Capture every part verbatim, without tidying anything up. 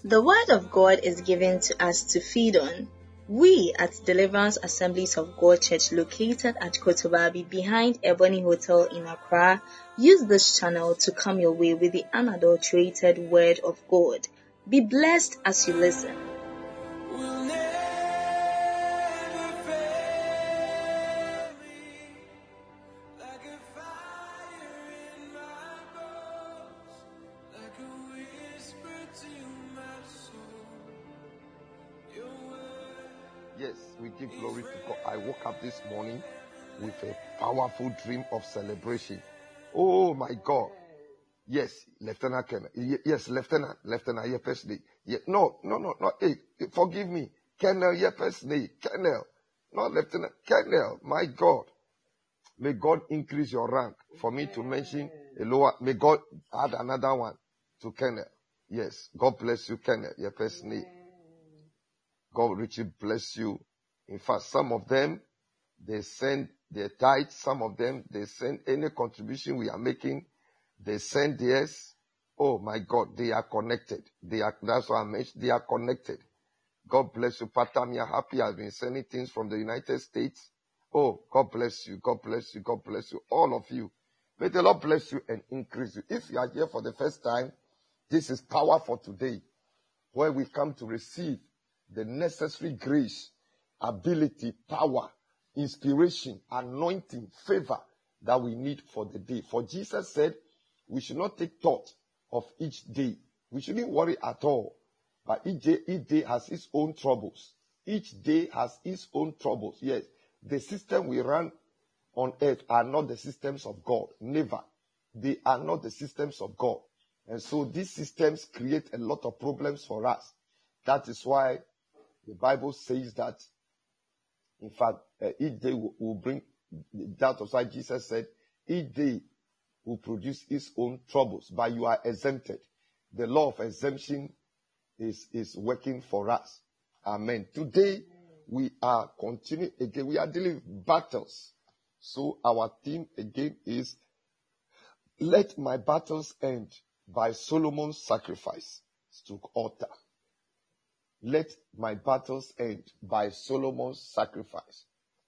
The Word of God is given to us to feed on. We at Deliverance Assemblies of God Church, located at Kotobabi behind Ebony Hotel in Accra, use this channel to come your way with the unadulterated Word of God. Be blessed as you listen. Yes, we give glory to God. I woke up this morning with a powerful dream of celebration. Oh my God. Yes, Lieutenant Colonel. Yes, Lieutenant. Lieutenant Yepesney. Yeah, no, no, no, no. Hey, forgive me. Colonel Yepesney. Colonel. Not Lieutenant. Colonel. My God. May God increase your rank for me to mention a lower. May God add another one to Colonel. Yes. God bless you, Colonel Yepesney. God richly bless you. In fact, some of them, they send their tithes. Some of them, they send any contribution we are making. They send theirs. Oh my God, they are connected. They are, that's what I mentioned. They are connected. God bless you. Patamia Happy has been sending things from the United States. Oh, God bless you. God bless you. God bless you. All of you. May the Lord bless you and increase you. If you are here for the first time, this is Power for Today, where we come to receive the necessary grace, ability, power, inspiration, anointing, favor that we need for the day. For Jesus said, we should not take thought of each day. We shouldn't worry at all. But each day, each day has its own troubles. Each day has its own troubles. Yes, the system we run on earth are not the systems of God. Never. They are not the systems of God. And so these systems create a lot of problems for us. That is why the Bible says that, in fact, uh, each day will, will bring, that was why Jesus said, each day will produce its own troubles, but you are exempted. The law of exemption is, is working for us. Amen. Today, we are continuing again. We are dealing with battles. So our theme again is, let my battles end by Solomon's sacrifice to altar. Let my battles end by Solomon's sacrifice.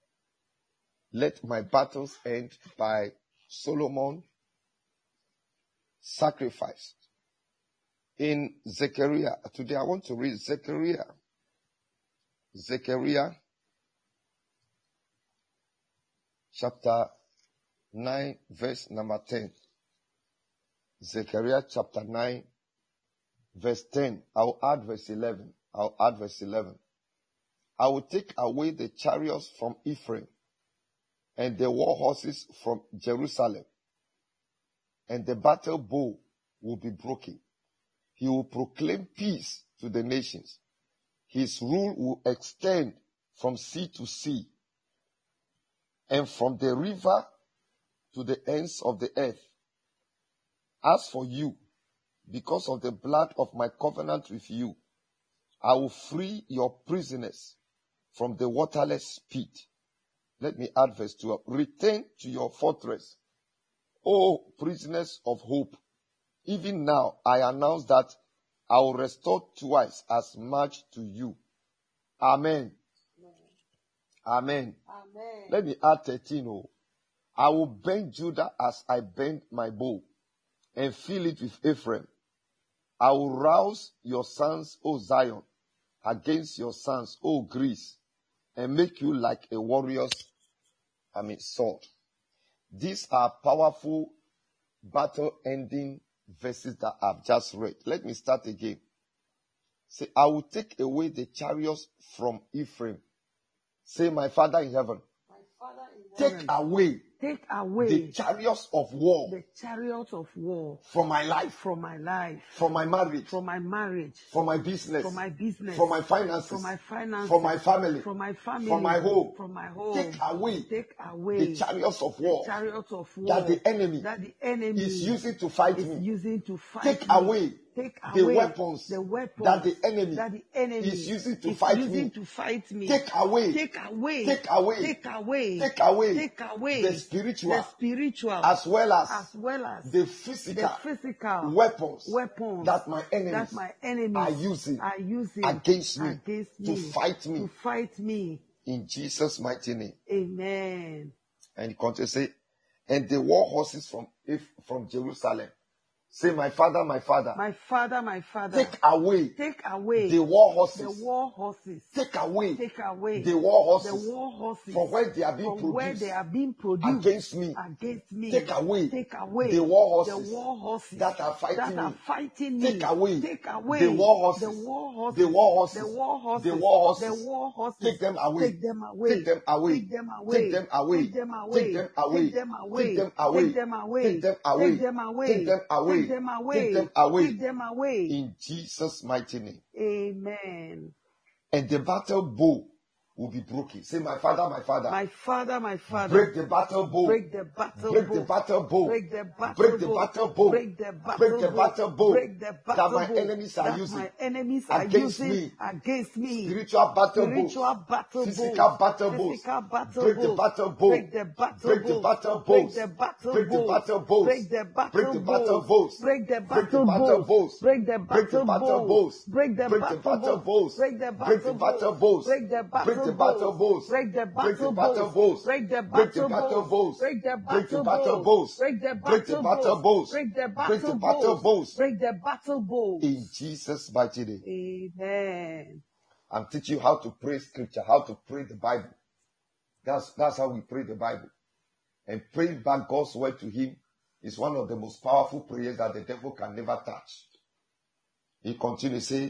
Let my battles end by Solomon's sacrifice. In Zechariah, today I want to read Zechariah. Zechariah chapter nine, verse number ten. Zechariah chapter nine, verse ten. I'll add verse eleven. I'll add verse eleven. I will take away the chariots from Ephraim and the war horses from Jerusalem, and the battle bow will be broken. He will proclaim peace to the nations. His rule will extend from sea to sea and from the river to the ends of the earth. As for you, because of the blood of my covenant with you, I will free your prisoners from the waterless pit. Let me add verse twelve. Return to your fortress, O prisoners of hope. Even now I announce that I will restore twice as much to you. Amen. Amen. Amen. Let me add thirteen. Oh. I will bend Judah as I bend my bow, and fill it with Ephraim. I will rouse your sons, O Zion, against your sons, O Greece, and make you like a warrior's, I mean, sword. These are powerful battle-ending verses that I've just read. Let me start again. Say, I will take away the chariots from Ephraim. Say, my Father in heaven, my Father in take heaven, away, take away the chariots of war, the chariots of war from my life, from my life, from my marriage, from my marriage, from my business, from my business, from my finances, from my finances, from my family, from my family, from my home, from my home. Take away, take away the chariots of war, the chariots of war that the enemy, that the enemy is using to fight is me. using to fight Take me. away, take the away weapons, the weapons that the enemy, that the enemy is using to is fight using me. to fight me. Take away, take away, take away, take away, take away take away the spiritual the spiritual as well as, as well as the the physical physical weapons weapons that my enemies that my enemies are using are using against me against to me fight me to fight me. in Jesus' mighty name. Amen. And he continues to say, and the war horses from if from Jerusalem. Say, my father, my father, My father, my father, take away take away the war the horses. war horses. Take away Take away the war the horses war horses from where they are being from where produced they are being produced against me. against me. Take away Take away the war the horses war horses that are fighting that are me. fighting me. Take away Take away the war horses. the war horses. The war horses. The war horses. The war horses. The war horses. Take them away. Take them away. Take them away. Take them away. Take them away. Take them away. Take them away. Take them away. Take them away. Take them away. Take them away. Take them away. Take them away. Take them away. Take them away. Take them away. In Jesus' mighty name. Amen. And the battle bow will be broken. Say, my father, my father. My father, my father. Break the battle bow. Break the battle Break bow. the battle bow. Break the battle Break the bow. battle bow. Break the battle Break the bow. battle bow. Break the That battle my bow. enemies are That using my enemies are against using me. against me. Spiritual battle bows. Spiritual battle Physical bows. battle bows. Physical battle Break the bows. battle bow. Break the battle Break the bows. battle Break bows. the battle Break the bows. battle bows. Break the battle Break the battle bows. bows. Break the Break the battle battle bows. bows. Break the Break the battle battle bows. bows. Break the Break the battle battle bows. bows. Break the Break the battle battle bows. bows. Break the Break the battle battle bows. bows. Break the Break the battle battle bows. bows. Break the Break the battle battle bows. bows. Break the Break the battle battle bows. bows. Break the Break the battle bows. Break the Break the battle battle bows. Break the battle bows. In Jesus' mighty name. Amen. I'm teaching you how to pray scripture, how to pray the Bible. That's, that's how we pray the Bible. And praying back God's word to him is one of the most powerful prayers that the devil can never touch. He continues to say,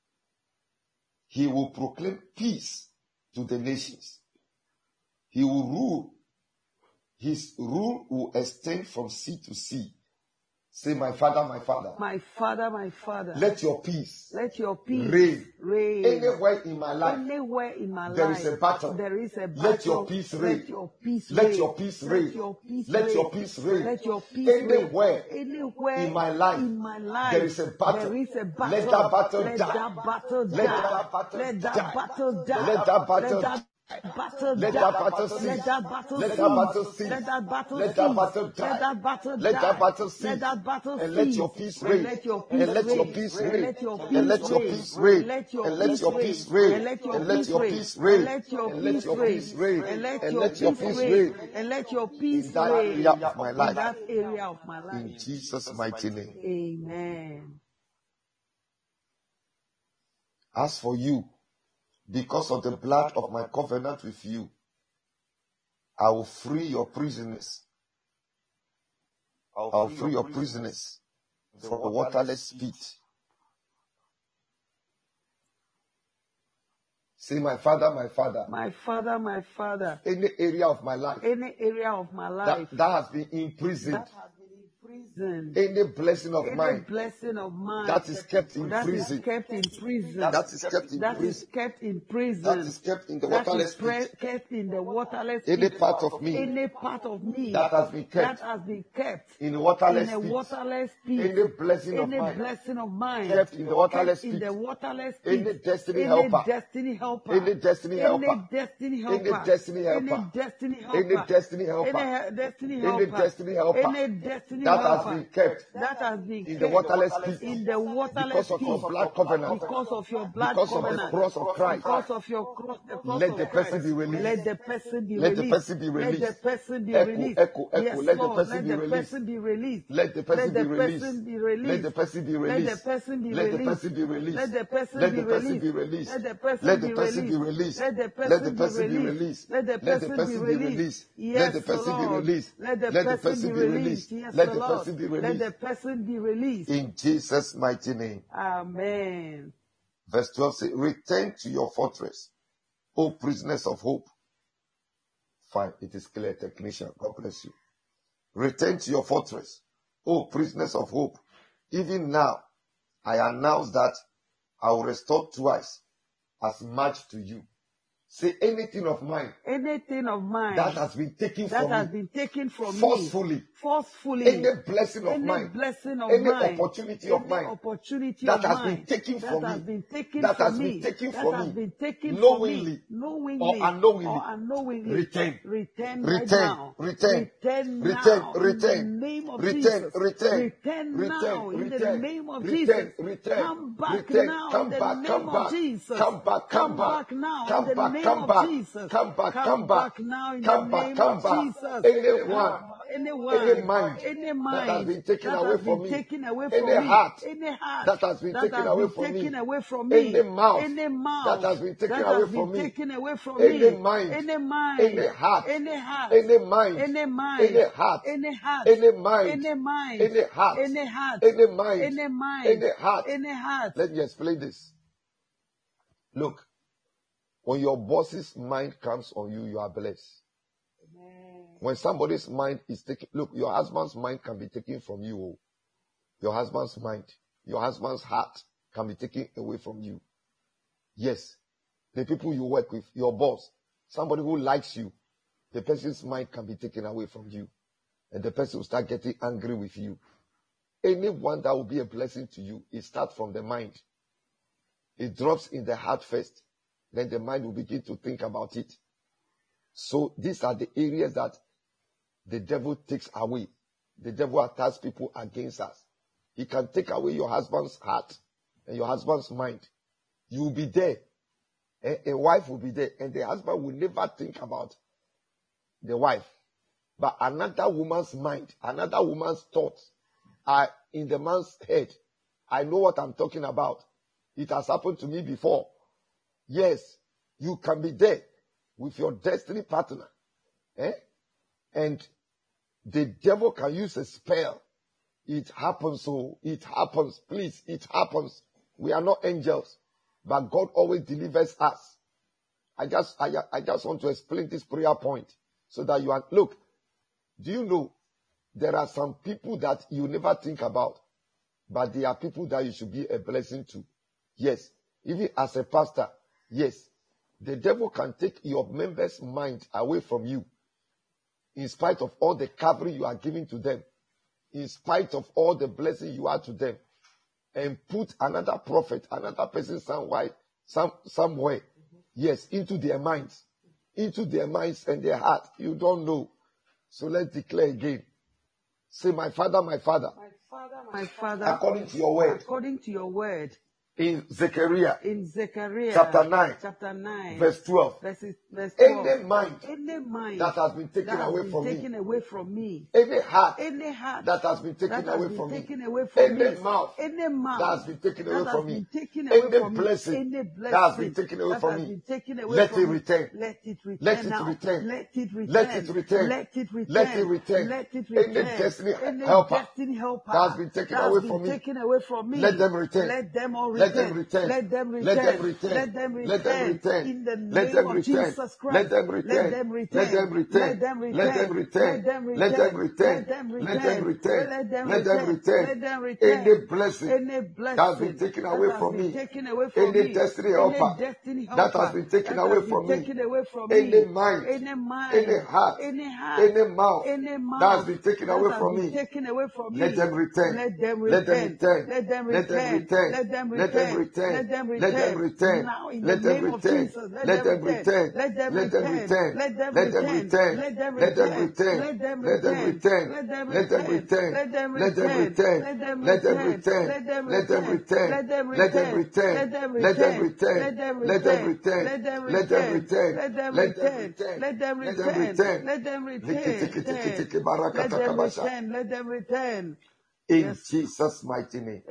he will proclaim peace to the nations. He will rule. His rule will extend from sea to sea. Say, my father, my father. My father, my father. Let your peace Let your peace reign. reign. Anywhere in my life, Anywhere in my there life, is a battle. there is a battle. Let your peace reign. Let your peace Let reign. your peace Let reign. your peace Let reign. your peace reign. Let your peace Anywhere reign. Anywhere in my life, in my life, there is a battle. There is a battle. Let that battle Let die. that battle Let die. that battle Let that die. battle die. Let that battle Let that battle Let die. that battle cease. Let that battle Let cease. that battle cease. Let that battle Let that cease. battle die. Let that battle Let die. that battle cease. Let that battle And let cease. your peace And reign. let your And peace let your reign. peace And reign. let your And let your peace peace reign. reign. And let your And let peace your reign. peace reign. And let your And let peace your reign. peace reign. And let your And let peace your reign. peace reign. And let And your let your peace peace reign. reign. And let your peace In that reign. area of my In life. that area of my life. In Jesus' mighty name. Amen. As for you, because of the blood of my covenant with you, I will free your prisoners. I will free your prisoners from the waterless pit. Say, my father, my father. My father, my father. Any area of my life Any area of my life that, that has been imprisoned. that has been imprisoned. Any blessing of Any mine blessing of mine that is kept in that is prison. kept in prison. That is kept in That is prison. kept in prison. That is kept in the That waterless is pre- pit. kept in the waterless Any pit. part of me Any part of me that has been kept that has been kept in the in waterless a pit. waterless pit. Any blessing of Any mine blessing of mine kept in the waterless kept in pit. the waterless pit. Any destiny Any helper. destiny helper. Any destiny helper. Any destiny helper. Any destiny helper. Any destiny helper. Any destiny helper. Any he- destiny Any helper. destiny helper Any destiny that has helper been kept that has been in the kept waterless pit in the waterless because of pit your blood covenant, because of your blood because of the covenant, cross of Christ. because of your cross, the cross Let of the Christ. person be released. Let the person be Let the released. person be Let released. the person be Echo, released. echo, echo. Yes, Let the Lord. person Let be the released. person be released. Let the person Let the be released. person be released. Let the person be Let released. the person be Let the released. person be released. Let the person Let be the person be released. released. Let the person Let be the person be released. released. Let the Let the person person be be released. released. Let the Let the person be person be released. released. Let Yes, the person be Lord. released. Let the Let the person person be be released. released. Yes, Let the Lord. person be Let released. the person be released. In Jesus' mighty name. Amen. Verse twelve says, return to your fortress, O prisoners of hope. Fine, it is clear, technician. God bless you. Return to your fortress, O prisoners of hope. Even now, I announce that I will restore twice as much to you Say anything of mine Anything of mine that has been taken that from has me been taken from me forcefully, forcefully, any blessing of any mine, blessing of any mine, opportunity of any mine opportunity that of has been mine taken that from has me, been taken that from has been me, taken that from has me, been taken from knowingly me, knowingly or unknowingly, or unknowingly, return, return right return, now, return, return return, now in the return, name of return, Jesus, return, return return, now in the return, name of return, Jesus, return, come back return, now in come the back, name come of back, Jesus, come back, come come back, back now in come the back, name come of back, Jesus, come back, come come back, back now in the come back, name come of back. Jesus. Anyone, any Anyone, mind any that has mind been taken that away has been from me, taken away any from me, heart any heart that has been that taken has away been from taken me, away from any me, mouth any that mouth has been taken that away has been from me, taken away from any me, mind, any mind, any heart, any heart, any mind, any any mind, heart, any heart, any mind, any mind, any heart, any heart, any mind, any mind, any heart. any heart. Let me explain this. Look, when your boss's mind comes on you, you are blessed. When somebody's mind is taken, look, your husband's mind can be taken from you. Your husband's mind, your husband's heart can be taken away from you. Yes, the people you work with, your boss, somebody who likes you, the person's mind can be taken away from you. And the person will start getting angry with you. Anyone that will be a blessing to you, it starts from the mind. It drops in the heart first. Then the mind will begin to think about it. So these are the areas that the devil takes away. The devil attacks people against us. He can take away your husband's heart and your husband's mind. You will be there. A, a wife will be there. And the husband will never think about the wife. But another woman's mind, another woman's thoughts are in the man's head. I know what I'm talking about. It has happened to me before. Yes, you can be there with your destiny partner. Eh? And the devil can use a spell. It happens, so it happens. Please, it happens. We are not angels, but God always delivers us. I just, I, I just want to explain this prayer point so that you are, look, do you know there are some people that you never think about, but they are people that you should be a blessing to. Yes, even as a pastor, yes, the devil can take your members' mind away from you in spite of all the covering you are giving to them, in spite of all the blessing you are to them, and put another prophet, another person somewhere, some, somewhere, yes, into their minds, into their minds and their heart. You don't know. So let's declare again. Say, my Father, my Father, My Father, my Father, according to your word, according to your word, in Zechariah, in Zechariah chapter nine, chapter nine, verse twelve, verses, verse twelve, any mind any mind that has been taken that has away been from me, taken away from me, any heart any heart that has been taken that has away been from me, taken away from me, any mouth any mouth that has been taken that away has from me, been taken away any from me, blessing any that has been blessing taken away that from has me, been taken away let it from me, return. let it Let return it now. return. Let it return. Let it return. Let it return. Let it return. Let it Any return. destiny Any helper destiny helper that has been taken that has away been from me, taken away from me, let them return. let them all Let them return. return. Let them Let them return. return. Let them Let them return. return. In the Let name them of return. Jesus Let Christ. them Let return. them Let them return. return. Let them Let them return. return. Let them Let them return. return. Let them Let them return. return. Let them Let them return. return. Any blessing Any that has been blessing taken that away has from been me, taken away from any me, destiny any helper destiny that has helper been taken that away has been from me, taken away from any me, mind, any any mind, heart, any heart, any mouth any that has mouth been taken that away has from been me, taken away from let me, them return. let them Let them return. return. Let them Let them return. return. Let them Let them return. return. Let them Let them return. return. Now in the Let them name of return. Jesus, let Let them them return. return. Let them Let them return. return. Let them Let them return. return. Let them Let them return. return. Let them Let them return. return. Let them Let them return. return. Let them Let them return. return. Let them Let them return. return. Let them Let them return. return. Let them Let them return. return. Let them Let them return. return. Let them Let them return. return. Let them Let them return. return. Let them Let them return. return. Let them Let them return. return. Let them Tiki tiki tiki return. tiki Let barakata them kabasha. return. Let them return. In Yes. Jesus' mighty name.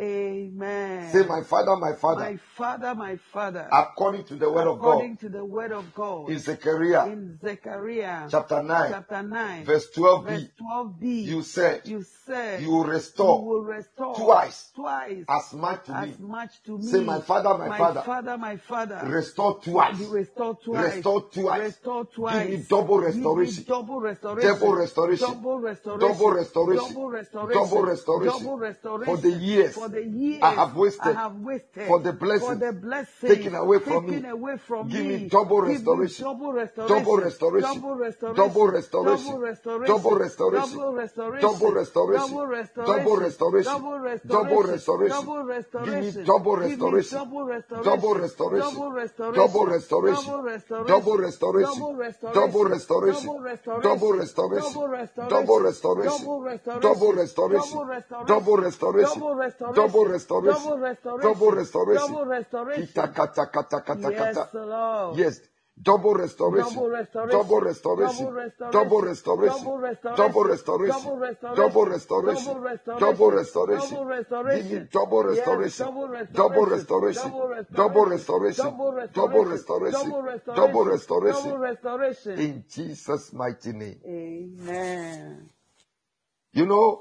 Amen. Say, my Father, my Father, My Father, my Father, according to the word of God, according to the word of God, in Zechariah in Zechariah chapter nine, chapter nine, verse twelve verse b, twelve b, you said, you said you will you restore will restore twice twice as much to me. as much to Say, me. my Father, my My Father, Father, my Father, restore twice. you restore twice. Restore twice. Restore Give twice. me double Give me restoration. double restoration. Double restoration. Double Double restoration. restoration. Double Double restoration. restoration. restoration. double restoration. For the years For the years I have wasted. I have wasted. For the For blessings the blessings taken away from taken me. away from Give me. me double Give me restoration. double restoration. Double restoration. Double restoration. Double restoration. Double restoration. Double restoration. Double restoration. Double restoration. Double Double restoration. Double restoration. Double restoration. Double restoration. Give me double Give me restoration. double restoration. Double restoration. Double restoration. Double restoration. Double restoration. Double restoration. Double restoration. Double restoration. Double restoration. Double restoration. Double restoration. Double restoration. Double restoration. Double restoration. Double restoration. Kita kata kata kata Yes, kata. Lord. Yes. Double restoration. Double restoration. Double restoration. Double Double restoration. restoration. Double Double restoration. restoration. Double Double restoration. restoration. Double Double restoration. restoration. Double Give me restoration. double Yes, restoration. double Double restoration. restoration. Double Double restoration. restoration. Double Double restoration. Double restoration. restoration. Double Double restoration. restoration. In Jesus' mighty name. Amen. You know,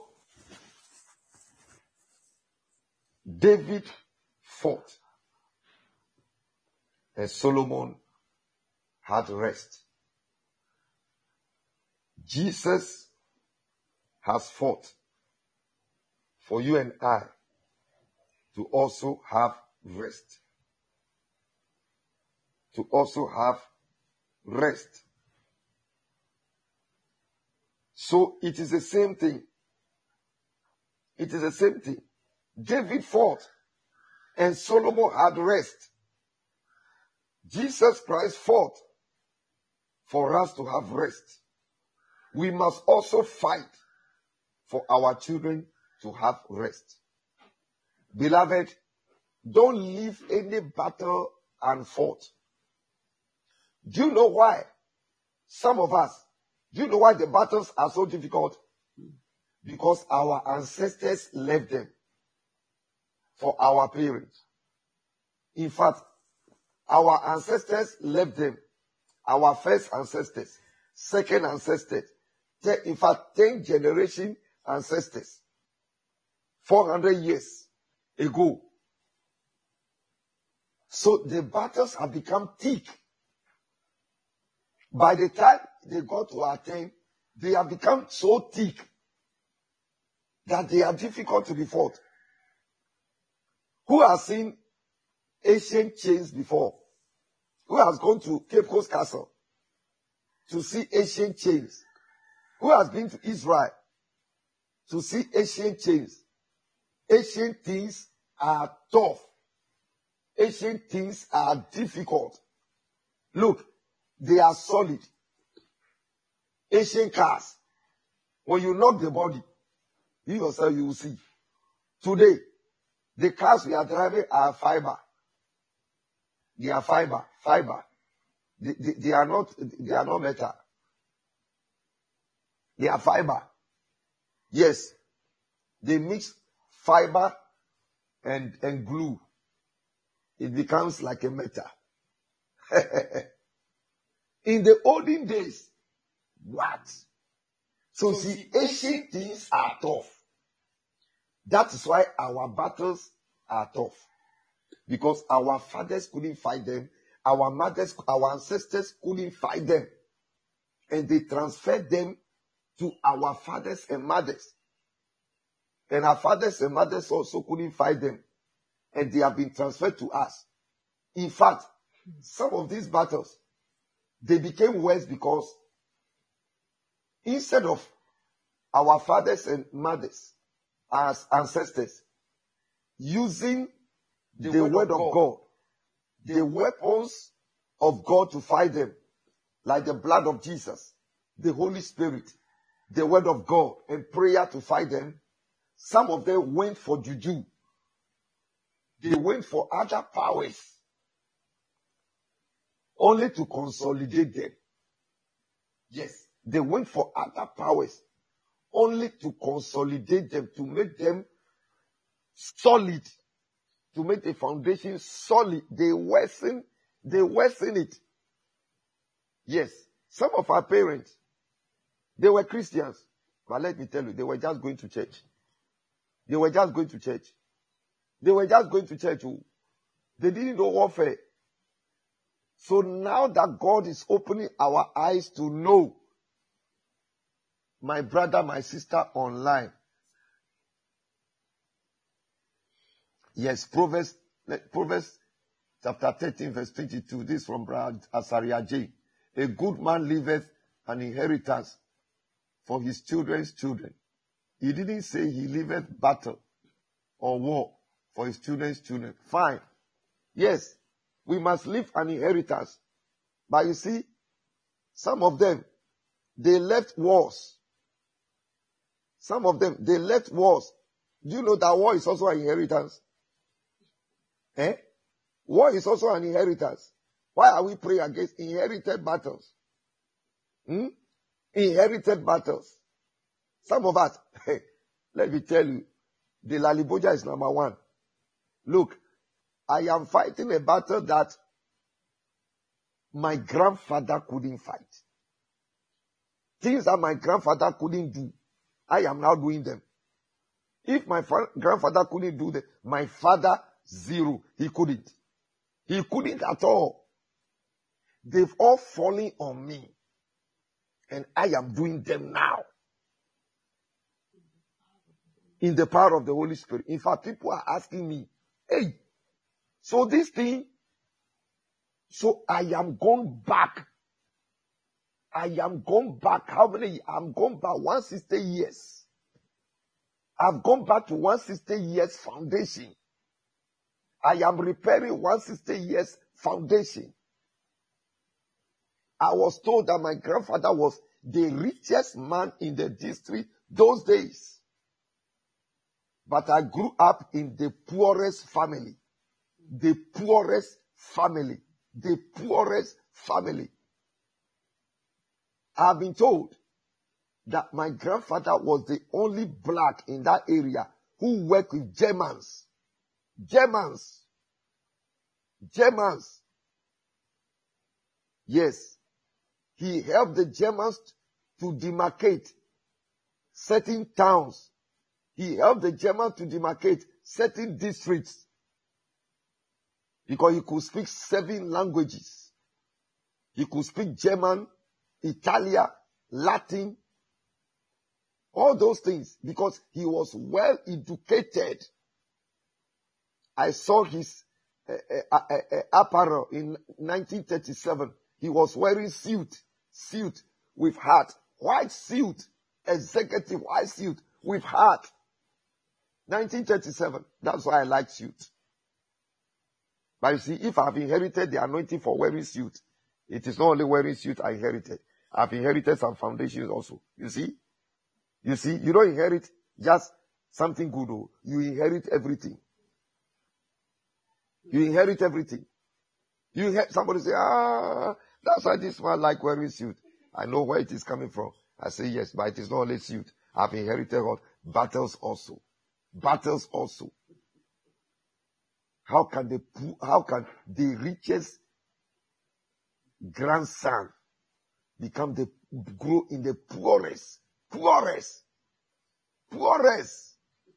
David fought and Solomon had rest. Jesus has fought for you and I to also have rest. To also have rest. So it is the same thing. It is the same thing. David fought and Solomon had rest. Jesus Christ fought for us to have rest. We must also fight for our children to have rest. Beloved, don't leave any battle unfought. Do you know why? Some of us, do you know why the battles are so difficult? Because our ancestors left them for our parents. In fact, our ancestors left them. Our first ancestors, second ancestors, te- in fact, ten generation ancestors, four hundred years ago. So the battles have become thick. By the time they got to our time, they have become so thick that they are difficult to be fought. Who has seen ancient chains before? Who has gone to Cape Coast Castle to see ancient chains? Who has been to Israel to see ancient chains? Ancient things are tough. Ancient things are difficult. Look, they are solid. Ancient cars, when you knock the body, you yourself, you will see. Today, the cars we are driving are fiber. They are fiber, fiber. They, they, they are not, they are not metal. They are fiber. Yes. They mix fiber and, and glue. It becomes like a metal. In the olden days, what? So see, ancient things are tough. That is why our battles are tough. Because our fathers couldn't fight them. Our mothers, our ancestors couldn't fight them. And they transferred them to our fathers and mothers. And our fathers and mothers also couldn't fight them. And they have been transferred to us. In fact, some of these battles, they became worse because instead of our fathers and mothers as ancestors using the, the word, word of God, God, the weapons of God to fight them, like the blood of Jesus, the Holy Spirit, the word of God, and prayer to fight them, some of them went for juju. They went for other powers only to consolidate them. Yes, they went for other powers only to consolidate them, to make them solid, to make the foundation solid. They worsen, they worsen it. Yes, some of our parents, they were Christians, but let me tell you, they were just going to church. They were just going to church. They were just going to church. Oh. They didn't know warfare. So now that God is opening our eyes to know, my brother, my sister online, Yes, Proverbs, Proverbs chapter thirteen, verse twenty-two. This from Brad Asaria J. A good man leaveth an inheritance for his children's children. He didn't say he leaveth battle or war for his children's children. Fine. Yes, we must leave an inheritance. But you see, some of them, they left wars. Some of them, they left wars. Do you know that war is also an inheritance? Eh? War is also an inheritance. Why are we praying against inherited battles? Hmm? Inherited battles. Some of us, let me tell you, the Laliboja is number one. Look, I am fighting a battle that my grandfather couldn't fight. Things that my grandfather couldn't do, I am now doing them. If my fa- grandfather couldn't do them, my father, zero. He couldn't. He couldn't at all. They've all fallen on me. And I am doing them now. In the power of the Holy Spirit. In fact, people are asking me, hey, so this thing, so I am going back. I am going back. How many? I'm going back one hundred sixty years. I've gone back to one hundred sixty years foundation. I am repairing one hundred sixty years foundation. I was told that my grandfather was the richest man in the district those days. But I grew up in the poorest family. The poorest family. The poorest family. I have been told that my grandfather was the only black in that area who worked with Germans. Germans. Germans. Yes. He helped the Germans to demarcate certain towns. He helped the Germans to demarcate certain districts. Because he could speak seven languages. He could speak German, Italian, Latin, all those things, because he was well educated. I saw his uh, uh, uh, uh, apparel in nineteen thirty-seven. He was wearing suit, suit with hat, white suit, executive white suit with hat. nineteen thirty-seven. That's why I like suit. But you see, if I've inherited the anointing for wearing suit, it is not only wearing suit I inherited. I've inherited some foundations also. You see? You see, you don't inherit just something good. Oh. You inherit everything. You inherit everything. You inherit, somebody say, ah, that's why this man like wearing suit. I know where it is coming from. I say yes, but it is not only suit. I've inherited what? Battles also. Battles also. How can the how can the richest grandson become the grow in the poorest, poorest, poorest?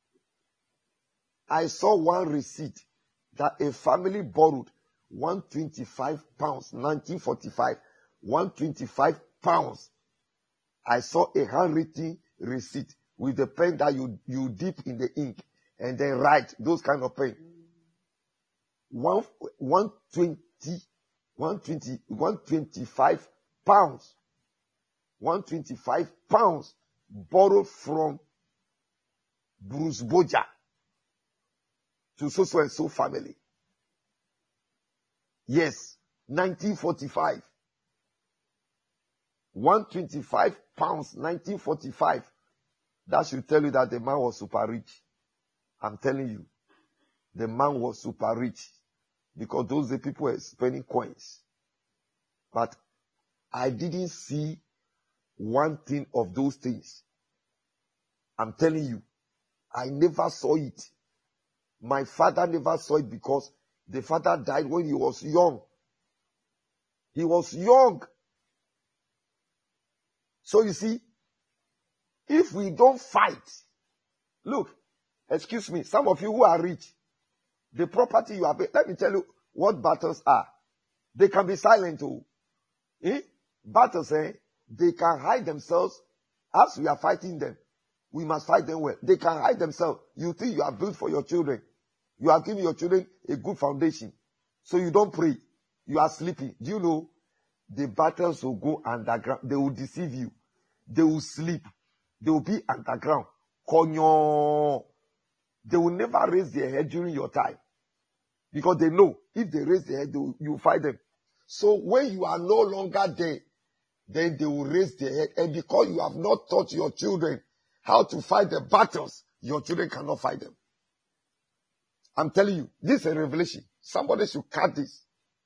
I saw one receipt that a family borrowed one hundred twenty-five pounds, nineteen forty-five, one hundred twenty-five pounds. I saw a handwritten receipt with the pen that you, you dip in the ink and then write, those kind of pen. One, one twenty, one twenty, one twenty-five pounds. one twenty-five pounds borrowed from Bruce Boja to so so and so family. Yes, nineteen forty-five. one twenty-five pounds, nineteen forty-five. That should tell you that the man was super rich. I'm telling you, the man was super rich. Because those the people were spending coins. But I didn't see one thing of those things. I'm telling you, I never saw it. My father never saw it because the father died when he was young. He was young. So you see, if we don't fight, look, excuse me, some of you who are rich, the property you have, let me tell you what battles are. They can be silent too. Eh? Battles, eh? They can hide themselves as we are fighting them. We must fight them well. They can hide themselves. You think you are built for your children. You are giving your children a good foundation. So you don't pray. You are sleeping. Do you know the battles will go underground? They will deceive you. They will sleep. They will be underground. Konyo. They will never raise their head during your time. Because they know if they raise their head, they will, you will fight them. So when you are no longer there, then they will raise their head. And because you have not taught your children how to fight the battles, your children cannot fight them. I'm telling you, this is a revelation. Somebody should cut this.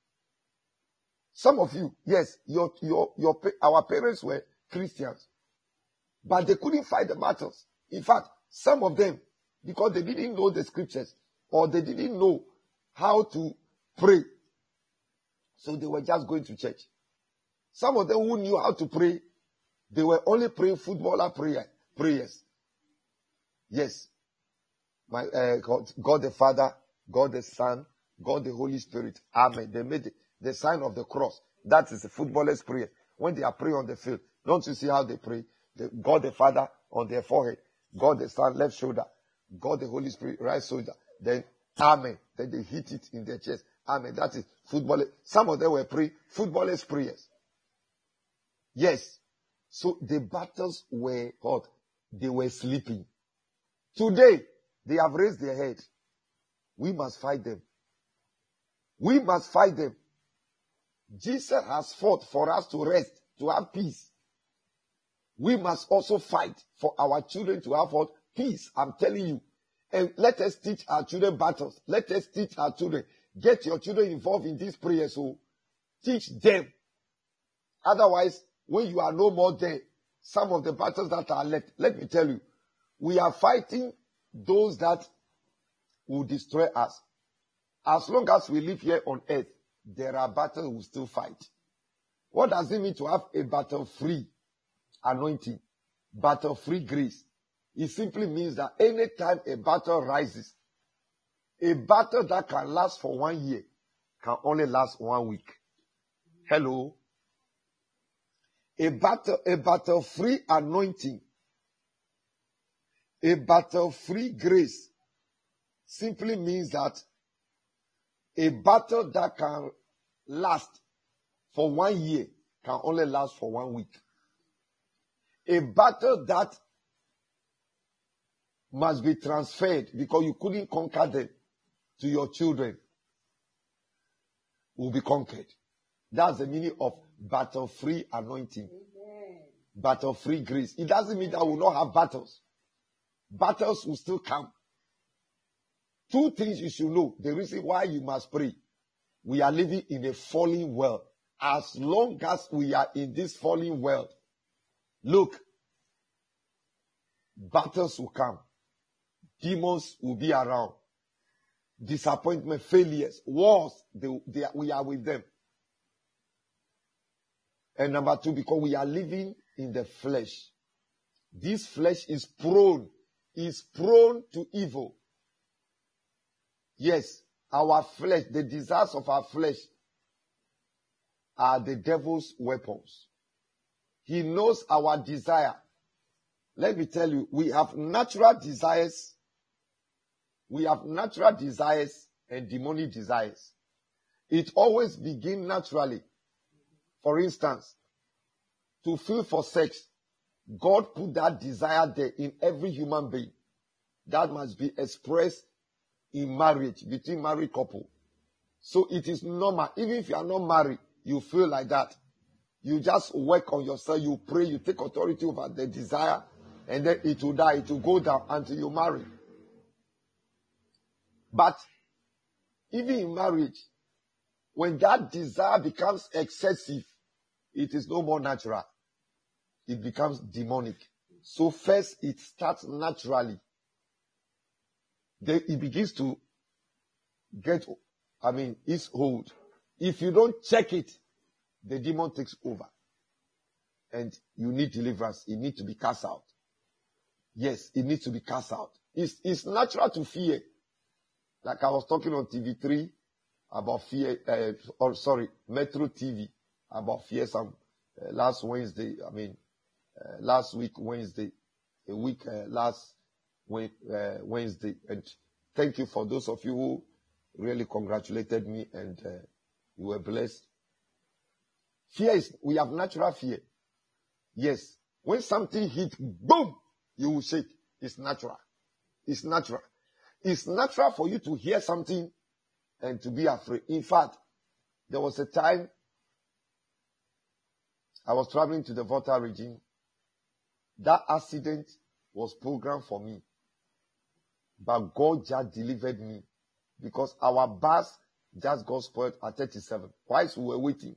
Some of you, yes, your, your, your, our parents were Christians, but they couldn't fight the battles. In fact, some of them, because they didn't know the scriptures, or they didn't know how to pray, so they were just going to church. Some of them who knew how to pray, they were only praying footballer prayer, prayers. Yes. My uh, God, God the Father, God the Son, God the Holy Spirit. Amen. They made the, the sign of the cross. That is a footballer's prayer. When they are praying on the field, don't you see how they pray? The, God the Father on their forehead, God the Son left shoulder, God the Holy Spirit right shoulder. Then Amen. Then they hit it in their chest. Amen. That is footballer. Some of them were praying footballers' prayers. Yes. So the battles were hot. They were sleeping. Today, they have raised their head. We must fight them. We must fight them. Jesus has fought for us to rest, to have peace. We must also fight for our children to have what? Peace. I'm telling you. And let us teach our children battles. Let us teach our children. Get your children involved in these prayers. So teach them. Otherwise, when you are no more there, some of the battles that are left, let me tell you, we are fighting those that will destroy us. As long as we live here on earth, there are battles we will still fight. What does it mean to have a battle-free anointing? Battle-free grace. It simply means that anytime a battle rises, a battle that can last for one year can only last one week. Hello? A battle, a battle-free anointing, a battle-free grace simply means that a battle that can last for one year can only last for one week. A battle that must be transferred because you couldn't conquer them to your children will be conquered. That's the meaning of battle-free anointing. Amen. Battle-free grace. It doesn't mean that we will not have battles. Battles will still come. Two things you should know. The reason why you must pray. We are living in a fallen world. As long as we are in this fallen world, look, battles will come. Demons will be around. Disappointment, failures, wars, they, they, we are with them. And number two, because we are living in the flesh. This flesh is prone, is prone to evil. Yes, our flesh, the desires of our flesh are the devil's weapons. He knows our desire. Let me tell you, we have natural desires. We have natural desires and demonic desires. It always begins naturally. For instance, to feel for sex, God put that desire there in every human being. That must be expressed in marriage, between married couple. So it is normal. Even if you are not married, you feel like that. You just work on yourself, you pray, you take authority over the desire, and then it will die, it will go down until you marry. But even in marriage, when that desire becomes excessive, it is no more natural. It becomes demonic. So first it starts naturally. Then it begins to get, I mean, its hold. If you don't check it, the demon takes over. And you need deliverance. It needs to be cast out. Yes, it needs to be cast out. It's, it's natural to fear. Like I was talking on T V three about fear, uh, or sorry, Metro T V about fear some uh, last Wednesday, I mean, uh, last week Wednesday, a week uh, last week, uh, Wednesday, and Thank you for those of you who really congratulated me and uh, you were blessed. Fear is, we have natural fear. Yes. When something hits, boom, you will shake. It's natural. It's natural. It's natural for you to hear something and to be afraid. In fact, there was a time I was traveling to the Volta region. That accident was programmed for me. But God just delivered me because our bus just got spoiled at thirty-seven. Whilst we were waiting,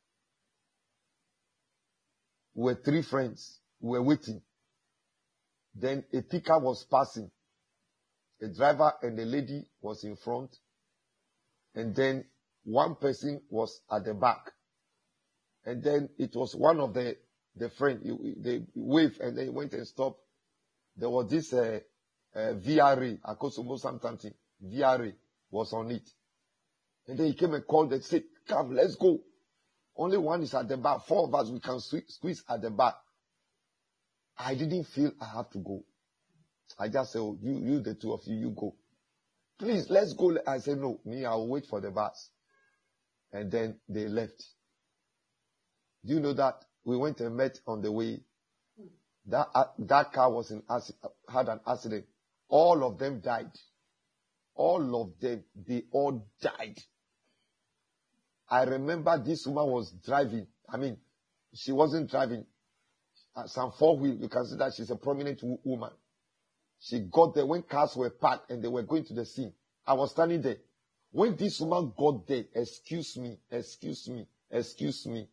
we were three friends. We were waiting. Then a pickup was passing. A driver and a lady was in front. And then one person was at the back. And then it was one of the, the friend. They waved and then he went and stopped. There was this uh, uh, V R A, Akosomo something. V R A was on it. And then he came and called and said, come, let's go. Only one is at the back. Four of us, we can squeeze at the back. I didn't feel I have to go. I just said, oh, you, you, the two of you, you go. Please, let's go. I said, no, me, I'll wait for the bus. And then they left. Do you know that we went and met on the way? That, uh, that car was in had an accident. All of them died. All of them, they all died. I remember this woman was driving. I mean, she wasn't driving. Uh, some four wheel, you can see that she's a prominent w- woman. She got there when cars were parked and they were going to the scene. I was standing there. When this woman got there, excuse me, excuse me, excuse me.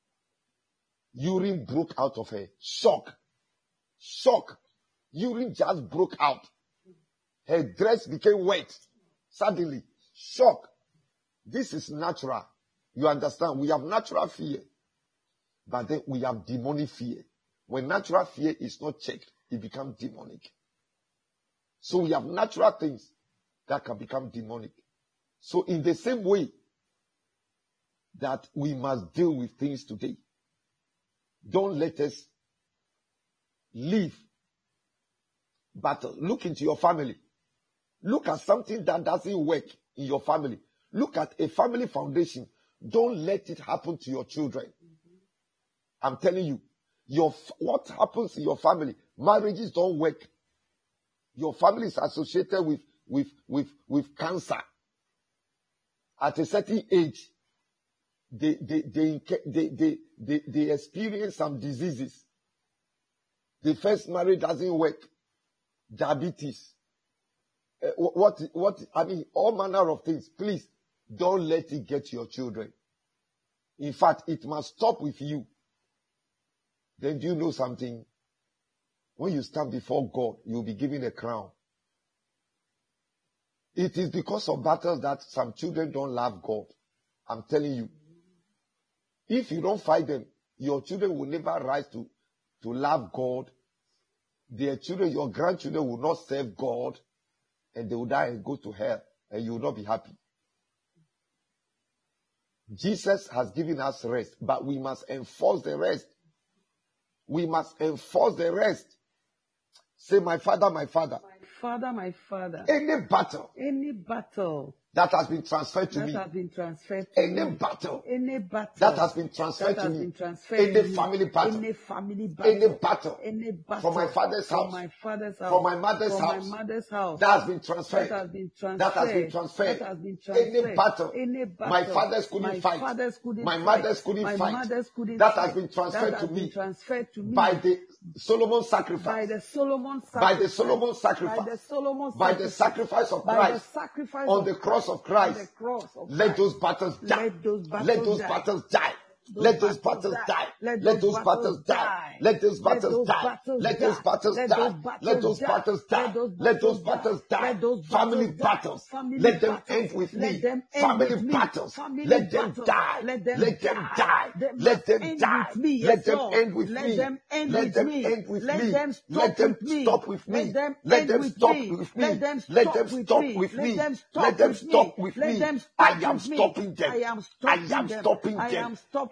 Urine broke out of her. Shock. Shock. Urine just broke out. Her dress became wet. Suddenly. Shock. This is natural. You understand? We have natural fear. But then we have demonic fear. When natural fear is not checked, it becomes demonic. So we have natural things that can become demonic. So in the same way that we must deal with things today, don't let us live. But look into your family. Look at something that doesn't work in your family. Look at a family foundation. Don't let it happen to your children. I'm telling you, your what happens in your family, marriages don't work. Your family is associated with, with, with, with cancer. At a certain age, they, they, they, they, they, they, they experience some diseases. The first marriage doesn't work. Diabetes. Uh, what, what, I mean, all manner of things. Please, don't let it get your children. In fact, it must stop with you. Then do you know something? When you stand before God, you'll be given a crown. It is because of battles that some children don't love God. I'm telling you. If you don't fight them, your children will never rise to, to love God. Their children, your grandchildren will not serve God. And they will die and go to hell. And you will not be happy. Jesus has given us rest, but we must enforce the rest. We must enforce the rest. Say, my Father, my Father. My Father, my Father. Any battle. Any battle. That has been transferred to that me. Has been transferred to any me. battle. Any battle. That has been transferred that to has me. Been transferred any to me. family battle. Any family battle. Any battle. Any battle. From my father's From house. my father's house. From my mother's From house. my mother's house. That has been transferred. That has been transferred. That has been transferred. That has been transferred. Any battle. Any battle. My fathers couldn't my fight. Fathers couldn't my fight. mothers couldn't my fight. Mothers couldn't that fight. has been transferred that to has me. Been transferred to me. By the Solomon sacrifice. By the Solomon sacrifice. By the Solomon sacrifice. By the Solomon By sacrifice. the sacrifice of By Christ. the sacrifice on of the cross Christ. of Christ. On the cross of Let Christ. those battles die. Let those battles Let those die. battles die. Those Let those battles battles die. die. Let Let those those battles battles die. die. Let those Let battles those die. battles Let those die. battles Let die. those Let those battles battles die. die. Let those Let those battles battles die. die. Let those Family battles die. battles. Family Let them battles. end with Let me. them end Family with me. battles. Family Let them battles. die. Let them Let them die. die. They Let must them end die. with me. Let Yes, them Lord. end with Let me. them end Let with them me. end with Let me. them stop Let them with me. stop with me. Let them Let end them with stop me. with Let me. them Let stop them with stop me. with Let me. them stop Let them with me. stop with Let me. them I stop am with me. stopping them. I am I stopping am them. stopping I them. am stopping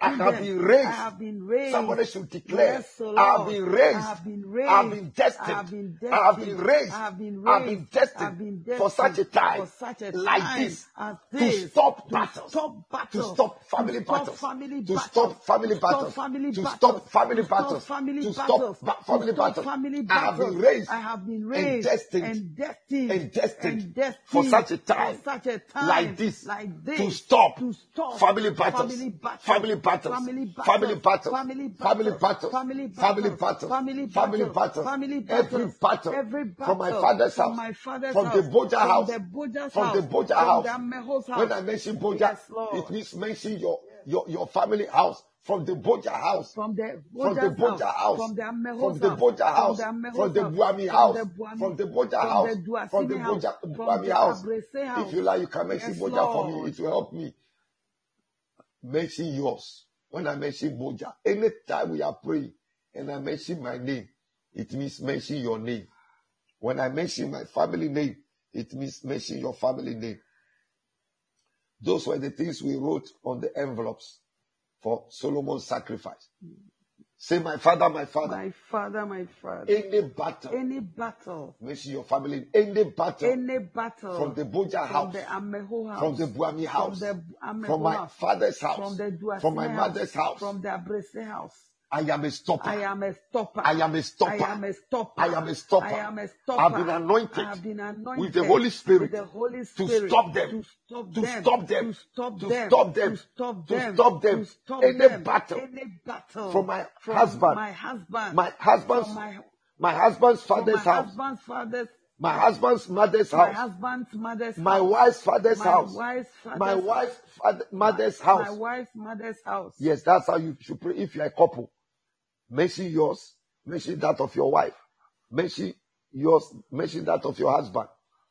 I through have them, been I raised. have been raised. Somebody should declare, Yes, O I have Lord. been I raised. have been raised. I have been I destined. have been I have been destined. raised. I have been I have been raised. I have destined been for such a destined time for such a like time this as to this stop to battles, stop to battles, stop to family stop battles, family to battles, stop family to stop battles, family to battles, stop family to stop battles, family to battles, stop ba- to family stop battles. family I have been battles. raised I have been and raised destined and destined and destined and destined for such a for time such a time like this like to this stop to stop family battles, family battles, family battles, family family battles, battles, family family battles, battles, family family battles, battles, family family battles, battles, family every battles, battle every from my battle father's from house, my father's from the house, Boja from house, the Boja's from the house, Boja from house. the Ameho's When I house. mention Boja, Yes, it Lord. means mention your, your, your family house, from the Boja house, From the from the Boja's Boja house, house, from the from Ameho's the house, Boja from house, the from Ameho's the house, Buami from house, the from Buami, the Boja from house, the from the Duasime house, Boja from Buami the house. Abrese house. If you like, you can mention Yes, Boja for me. Lord. It will help me. Mention yours. When I mention Boja, anytime we are praying and I mention my name, it means mention your name. When I mention my family name, it means mention your family name. Those were the things we wrote on the envelopes for Solomon's sacrifice. Say, my father, my father. My father, my father. Any battle. Any battle. Mention your family. Any battle. Any battle. From the Boja From house. the Ameho house. From the Buami house. From the Ameho From my house. father's house. From the Duasime From my house. mother's house. From the Abrese house. I am a stopper. I am a stopper. I am a stopper. I am a stopper. I am a stopper. I am a stopper. I've been anointed, I have been anointed with the Holy Spirit, with the Holy to Spirit stop them, to stop to them, stop them, to stop to them, stop them, to stop to them, stop them. to stop Any them. battle Any battle from my from husband, my husband, my husband's, from my, my husband's from father's my house, husband's father's, my husband's mother's my house, husband's mother's my house, wife's father's my house, wife's father's my house, wife's father, mother's my house. wife's mother's house. Yes, that's how you should pray if you're a couple. Mention yours, mention that of your wife, mention yours, mention that of your husband.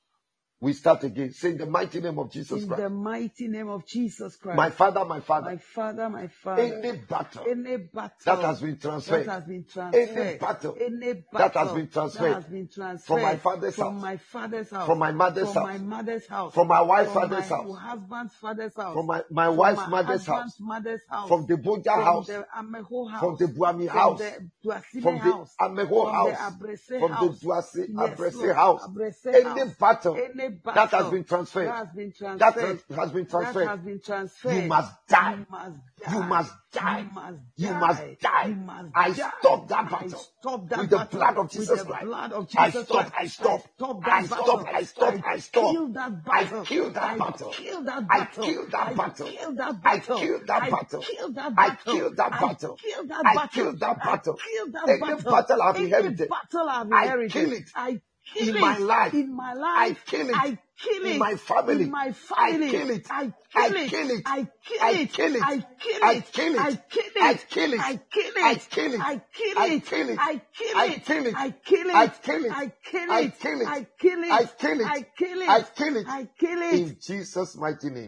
We start again. Say in the mighty name of Jesus In Christ. the mighty name of Jesus Christ. My father, my father. My father, my father. Any battle Any battle that has been transferred. that has been transferred. Any battle Any battle that has been transferred. that has been transferred From my father's from house. my father's house. From my mother's from house. my mother's house. From my wife's from father's my house. husband's father's house. From my, my from wife's my mother's house. husband's mother's house. From the Boja from house. the Ameho house. From the Buami from house. the Duasime From the house. Ameho from house. the Abrese From house. the Duasi, Yes, Abrese Lord. house. Abrese Any house. battle Any battle that has been transferred. That has been transferred. That has, has been transferred. That has been transferred. You must die. You must die. You must die. You must You die. must die. You must I die. stop that I battle. stop that With the battle. blood of Jesus With the Christ. blood of I Jesus stop, Christ. I stop. I stop I that stop, battle. I stop, I stop. Kill that I battle. kill that I battle. kill that I battle. kill that I battle. kill that I battle. kill that I battle. kill that I battle. kill that I battle. kill that I battle. kill that battle. I kill that Any battle. battle I've Any inherited. battle I've I inherited. kill it. I kill In it. my life. In my life. I kill it. I kill it. In my family. In my family. I kill it. I I kill it. kill it. I kill I it. kill it. I kill I it. kill it. I kill it. I kill it. I kill it. I kill it. I kill I it. kill it. I kill I it. kill it. I kill it. I kill it. I kill I it. kill it. I kill it. I kill it. I kill it. I kill it. I kill it. In Jesus' mighty name.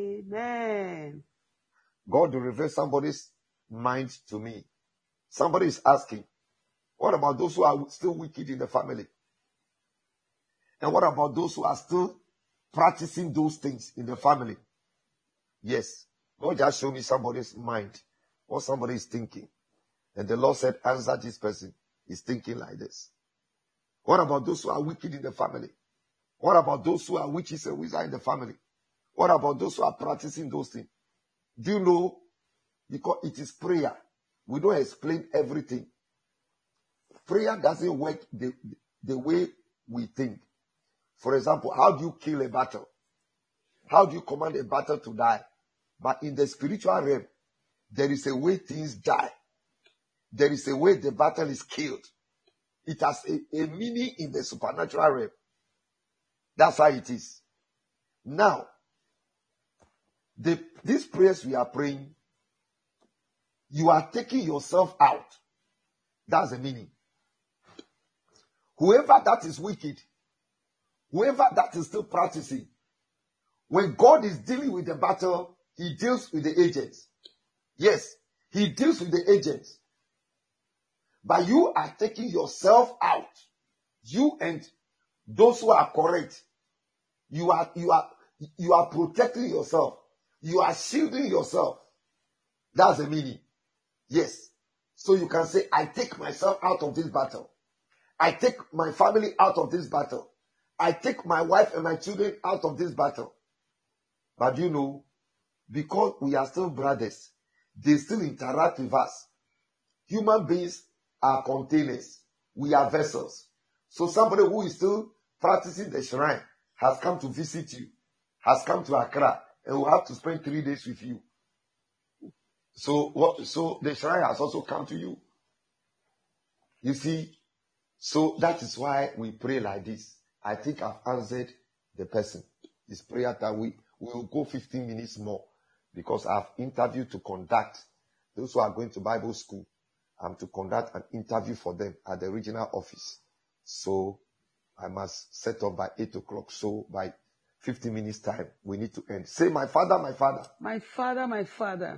Amen. God will reveal somebody's mind to me. Somebody is asking, what about those who are still wicked in the family? And what about those who are still practicing those things in the family? Yes. God just showed me somebody's mind, what somebody is thinking. And the Lord said, answer this person. He's thinking like this. What about those who are wicked in the family? What about those who are witches and wizards in the family? What about those who are practicing those things? Do you know? Because it is prayer. We don't explain everything. Prayer doesn't work the, the way we think. For example, how do you kill a battle? How do you command a battle to die? But in the spiritual realm, there is a way things die. There is a way the battle is killed. It has a, a meaning in the supernatural realm. That's how it is. Now, the, these prayers we are praying, you are taking yourself out. That's the meaning. Whoever that is wicked, whoever that is still practicing, when God is dealing with the battle, he deals with the agents. Yes, he deals with the agents. But you are taking yourself out. You and those who are correct. You are, you are, you are protecting yourself. You are shielding yourself. That's the meaning. Yes. So you can say, I take myself out of this battle. I take my family out of this battle. I take my wife and my children out of this battle. But you know, because we are still brothers, they still interact with us. Human beings are containers. We are vessels. So somebody who is still practicing the shrine has come to visit you, has come to Accra, and will have to spend three days with you. So what? So the shrine has also come to you. You see, so that is why we pray like this. I think I've answered the person. This prayer that we we will go fifteen minutes more because I've interviewed to conduct those who are going to Bible school. I'm to conduct an interview for them at the regional office. So I must set up by eight o'clock. So by fifteen minutes time, we need to end. Say, my father, my father. My father, my father.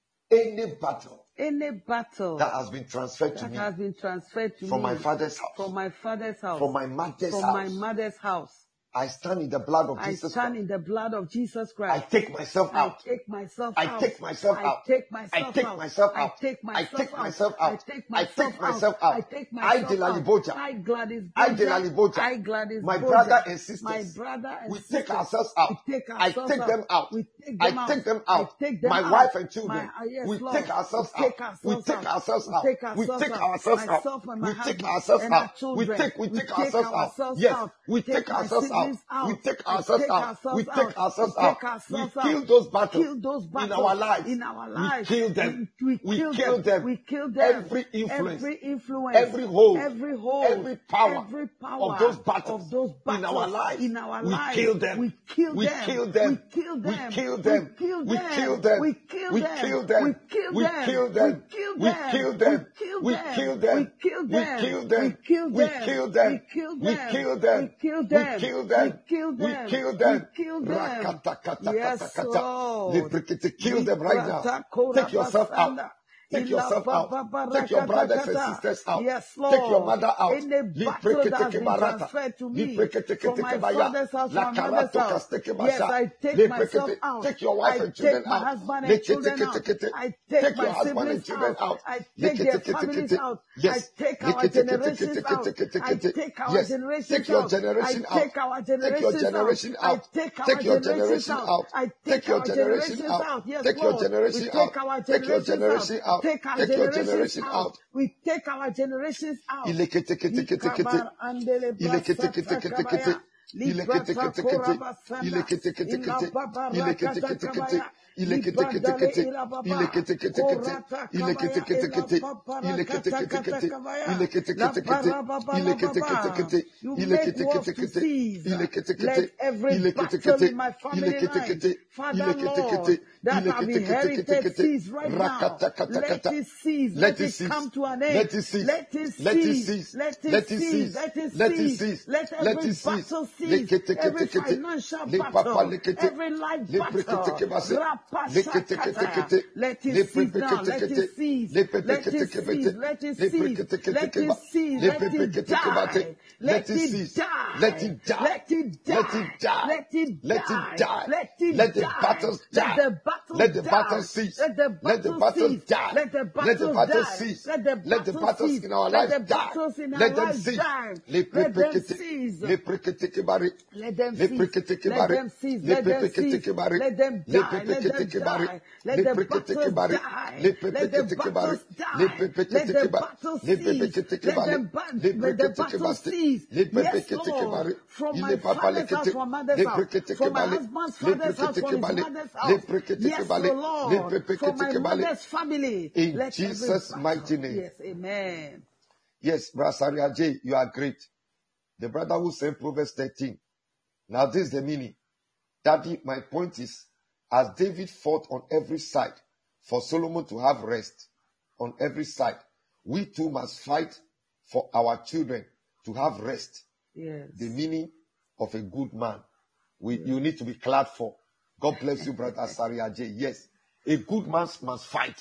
Any battle. Any battle that has been transferred to that me has been transferred to from me my father's house, from my father's house, from my mother's from house, my mother's house. I stand in the blood of I Jesus stand Christ. in the blood of Jesus I Christ. take myself I out. take myself I out. take myself I out. take I myself take out. myself I out. take I myself take out. myself I out. take I myself take myself out. I take I myself Delali out. Boja. I Gladys I Boja. Delali Boja. I Gladys My Boja. brother and sisters. My brother and We sisters. take ourselves out. We take I ourselves take out. them out. We take I them out. take them I out. take them My out. wife and children. My, uh, yes, we Lord. take ourselves we out. take ourselves We take out. ourselves we out. take We ourselves take out. ourselves out. Myself and my We take husband ourselves and our out. We children. take we We take take ourselves out. ourselves Yes, out. we Take take my ourselves out. siblings out. We take I ourselves take out. ourselves We out. take ourselves We out. take ourselves We out. kill those battles Kill those in battles our lives. in our We lives. kill them. We, we, We kill, kill them. them. We kill them. Every influence, Every influence, every hold, every hold, every power every power of those battles of those battles in our lives. in our We lives. kill them. We kill We them. kill them. We kill We them. kill them. We kill We them. kill them. We kill We them. kill them. We kill We them. kill them. We kill We them. kill them. We We kill kill them. them. We kill We them. kill them. We kill We them. kill them. We kill We them. kill them. We kill We them. kill We them. kill We them. kill We them. kill them. Rakatakata Yes, katakata. Lord. Lebrikete. Kill them right now. Librata Take yourself out. korabasanda. Take Ila yourself out. baba Take your brothers and barakatakata. sisters out. Yes, Take your Lord. mother out. Any battle Liprekete that has been kebarata. transferred to me Liprekete from my ketebaya. father's house, La from my mother's karato house. kasteke Yes, basha. I take Leprekete. myself out. Take your wife I and children take my out. husband and children out. Leketekete. I take Take my your husband and siblings children out. out. I take their families Leketekete. out. I Yes. take our generations out. I Leketekete. take our Yes. generations Take your out. generation I out. take our Take your generations out. generation I out. take our Take your generations generation out. out. I Take take your our generation generations out. out. Yes, Take your Lord. We generation take out. our Take your generations generation out. out. Take our Take your generations generation out. out. We take our generations out. Ileketeketekete. Ikabar andele brasata Ileketeketekete. kabaya. Librata Ileketeketekete. korabasanda. Ila Ileketeketekete. babarakata Ileketeketekete. kabaya. Libradale Ileketeketekete. ila baba. Ileketeketekete. Korata kabaya. Ila Ileketeketekete. babarakata kata Ileketeketekete. kabaya. La Ileketeketekete. barababa la baba. Ileketeketekete. You make wars to Ileketeketekete. cease. Ileketekete. Let every battle Ileketekete. in my family line, Ileketekete. Father Ileketekete. Lord, that I've inherited Ileketeketekete. cease right now. Let Rakatakatakata. it cease. Let Let it it cease. come to an Let end. it cease. Let it Let it cease. cease. Let it Let it cease. cease. Let it Let it cease. cease. Let Let every it cease. battle cease. Every Leketeketekete. financial Le papa battle. lekete. Every life Le battle. preketeke base. Rapashakata. Leketeketekete. Let Le it cease now. Let prepeketekete. it cease. Le Let it pepeketekebete. cease. Let it Le cease. Let preketeketeke it ba. cease. Le Let it pepeketekebate. die. Let Let it it cease. die. Let it die. Let it Let die. it die. Let it Let it die. die. Let it Let the die. battles Let die. the battle Let the die. battles cease. Let the Let the battle battles cease. die. Let the Let the battles battles die. cease. Let the Let the battles battles cease. in our Let lives the die. battles in our Let them lives cease. die. Le Let them prepekete. cease. Le preketeke bare. Let them Le cease. preketeke Let bare. them cease. Le Let them pepeketeke cease. bare. Let them Le die. Let them pepeketeke bare. die. Let Le the preketeke battles bare. die. Le Let the pepeketeke bare. battles Le die. Let pepeketeke the bare. battles Le cease. pepeketeke Let bare. them ba- Le let the preketeke battles baste. cease. Le Yes, pepeketeke Lord. bare. From Il my est papa father's house, lekete. from mother's Le house, preketeke from my bale. husband's Le father's house, from preketeke his bale. mother's Le house. preketeke Yes, bale. the Le Lord. From my pepeketeke bale. mother's family. In Let every Jesus' battle. mighty name. Yes, amen. Yes, Brasari Ajay, you are great. The brother who said Proverbs thirteen. Now this is the meaning. Daddy, my point is, as David fought on every side for Solomon to have rest on every side, we too must fight for our children to have rest. Yes. The meaning of a good man. We, you need to be glad for. God bless you, brother Asari Ajay. Yes, a good man must fight.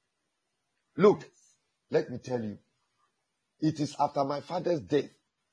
Look, let me tell you, it is after my father's death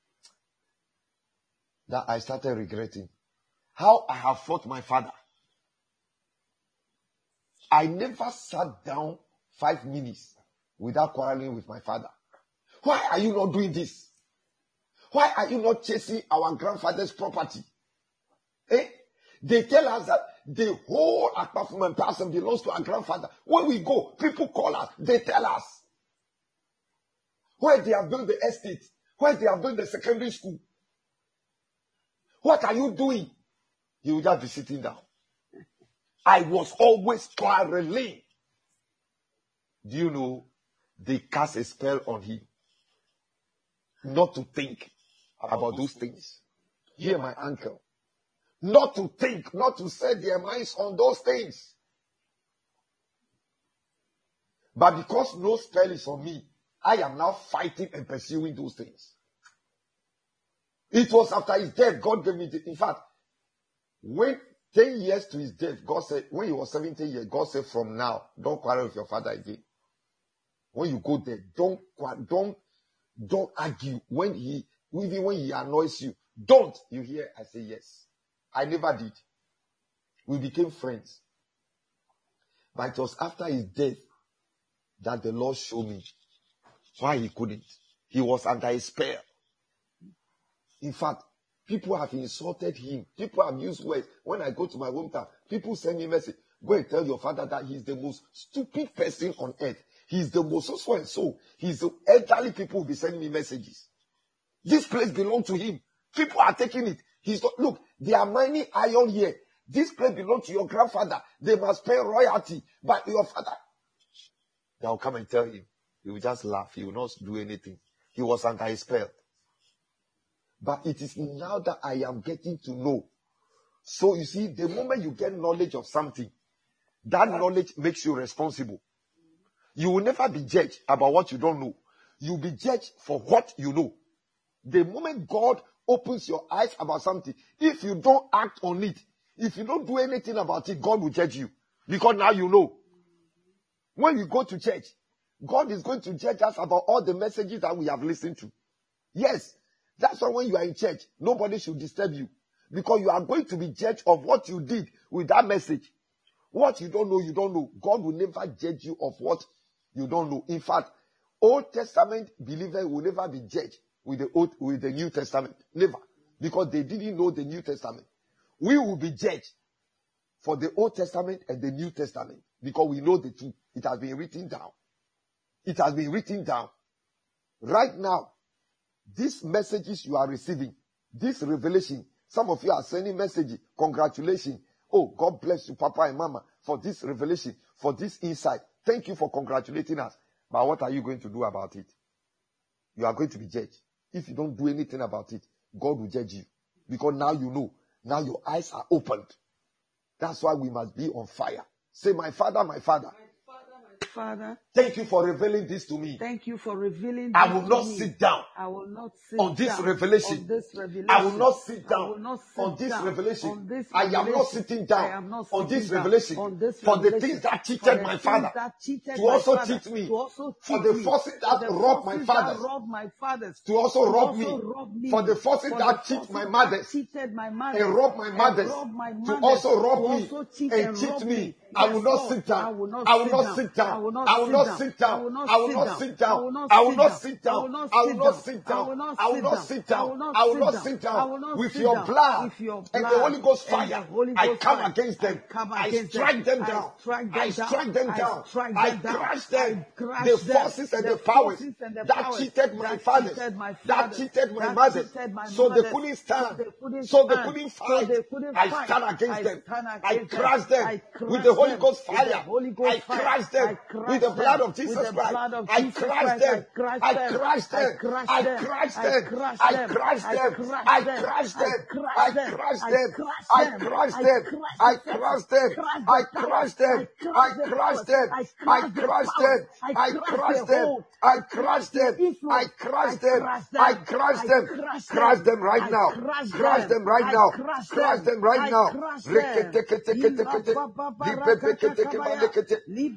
that I started regretting how I have fought my father. I never sat down five minutes without quarreling with my father. Why are you not doing this? Why are you not chasing our grandfather's property? Eh? They tell us that the whole Akpafum and person belongs to our grandfather. When we go, people call us. They tell us where they have built the estate, where they have built the secondary school. What are you doing? You will just be sitting down. I was always quarreling. Do you know they cast a spell on him? Not to think about those things. Hear my uncle. Not to think, not to set their minds on those things. But because no spell is on me, I am now fighting and pursuing those things. It was after his death, God gave me the, in fact, when ten years to his death, God said, when he was seventy years, God said, from now, don't quarrel with your father again. When you go there, don't, don't, don't argue. When he, even when he annoys you, don't. You hear? I say yes. I never did. We became friends. But it was after his death that the Lord showed me why he couldn't. He was under a spell. In fact, people have insulted him. People have used words. When I go to my hometown, people send me a message. Go and tell your father that he's the most stupid person on earth. He's the most so, so and so. He's the elderly people will be sending me messages. This place belongs to him. People are taking it. He's not, look, they are mining iron here. This place belongs to your grandfather. They must pay royalty. But your father, they will come and tell him. He will just laugh. He will not do anything. He was under a spell. But it is now that I am getting to know. So you see, the moment you get knowledge of something, that knowledge makes you responsible. You will never be judged about what you don't know. You'll be judged for what you know. The moment God opens your eyes about something, if you don't act on it, if you don't do anything about it, God will judge you. Because now you know. When we go to church, God is going to judge us about all the messages that we have listened to. Yes, that's why when you are in church, nobody should disturb you. Because you are going to be judged of what you did with that message. What you don't know, you don't know. God will never judge you of what you don't know. In fact, Old Testament believers will never be judged with the Old, with the New Testament. Never. Because they didn't know the New Testament. We will be judged for the Old Testament and the New Testament. Because we know the truth. It has been written down. It has been written down. Right now, these messages you are receiving, this revelation, some of you are sending messages, congratulations. Oh, God bless you, Papa and Mama, for this revelation, for this insight. Thank you for congratulating us. But what are you going to do about it? You are going to be judged. If you don't do anything about it, God will judge you. Because now you know. Now your eyes are opened. That's why we must be on fire. Say, my Father, my Father. Father, thank you for revealing this to me. thank you for revealing this I will to not me. sit down I will not sit on this down revelation. on this revelation. I will not sit I will down not sit on this down revelation. on this I am not revelation. sitting I down am not on this sitting down revelation on this for the revelation. things that For cheated the my things father that cheated to my also father, cheat me, to also for cheat the me, forces for that the robbed my forces that fathers, robbed my fathers, to also to rob also me, rob me, for the forces for that the cheat forces my that mothers cheated my mothers and rob my and mothers, robbed my to mothers, also to rob me also cheat and and cheat rob me. me. I will Yes, not Lord, sit I down. will not I will sit not down. sit I down. will not I will sit not down. sit I down. will not I will sit not down. sit I down. will not I will sit not down. sit I down. will not I will sit not down. sit I down. will not I will sit not down. sit I down. will not I will sit not down. sit I down will not with sit your down blood with your and the blood Holy Ghost and the fire. Holy I Ghost come fire. against I them. come I against them. strike them I down. strike I them down. strike them I down. strike I them down. crush I them. crush The them. forces and The the powers forces and the that powers cheated my that fathers, cheated my that fathers, cheated my that mothers, cheated my so they mothers, couldn't so stand, they couldn't so they stand, couldn't so fight. they couldn't I fight. stand against I them. stand I against them. crush them I with the crush Holy them Ghost with the fire. Holy I Ghost fire. crush them I crush with the them blood of with Jesus the Christ. blood of I Jesus crush Christ. I them. crush I them. crush I them. crush I them. crush I them. crush I them. crush I them. crush I them. crush I them. crush I them. crush I them. crush I them. crush I them. crush I the forces. crush them. Crush I the powers. crush them. I I crush the crush powers. them. I I crush the crush powers. them. I I crush crush the them. hold. I I crush crush the them. I influence. crush I them. crush I them. crush I them. crush Crush them. them right I now. crush Crush them. them right I now. crush Crush them. them right I now. crush them. Reketeketekete. Ila papa baraka takabaya. Lepreketekete. Libra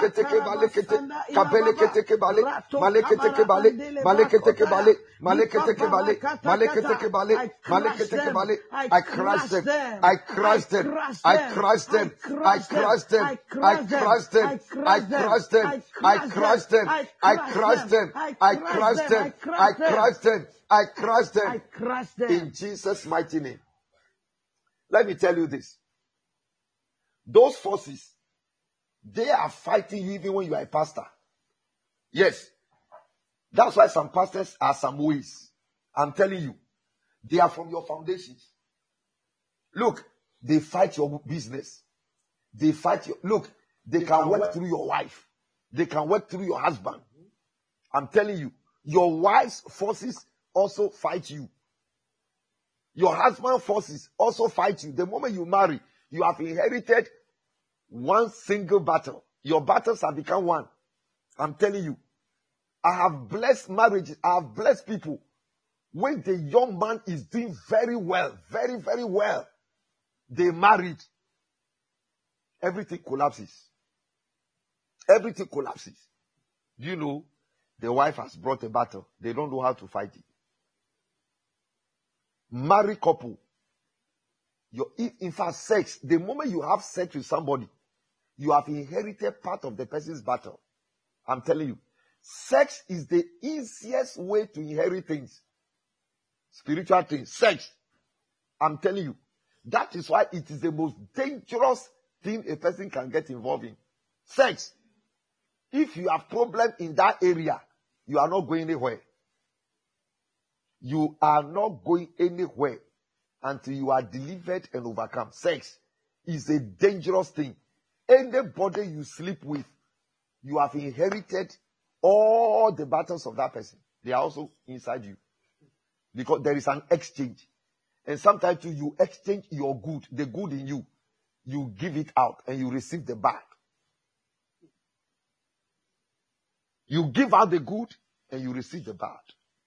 malekete ke balekete, kabelekete ke bale, malekete ke bale, malekete ke bale, malekete ke bale, malekete ke bale, malekete ke bale. I crush them, I crush them, I crush them, I crush them, I crush them, I crush them, I crush them, I crush them, I crush them, I crush them, I crush them, I crush them. in Jesus' mighty name. Let me tell you this. Those forces, they are fighting you even when you are a pastor. Yes. That's why some pastors are some ways. I'm telling you. They are from your foundations. Look, they fight your business. They fight your... Look, they, they can, can work, work through your wife. They can work through your husband. I'm telling you. Your wife's forces also fight you. Your husband's forces also fight you. The moment you marry, you have inherited one single battle. Your battles have become one. I'm telling you. I have blessed marriages. I have blessed people. When the young man is doing very well, very, very well, they married. Everything collapses. Everything collapses. Do you know? The wife has brought a battle. They don't know how to fight it. Married couple. Your, in fact, sex. The moment you have sex with somebody, you have inherited part of the person's battle. I'm telling you. Sex is the easiest way to inherit things. Spiritual things. Sex. I'm telling you. That is why it is the most dangerous thing a person can get involved in. Sex. If you have problem in that area, you are not going anywhere. You are not going anywhere until you are delivered and overcome. Sex is a dangerous thing. Anybody you sleep with, you have inherited all the battles of that person. They are also inside you. Because there is an exchange. And sometimes too, you exchange your good, the good in you. You give it out and you receive the bad. You give out the good and you receive the bad.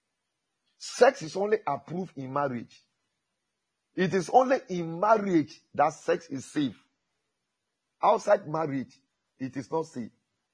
Sex is only approved in marriage. It is only in marriage that sex is safe. Outside marriage, it is not safe.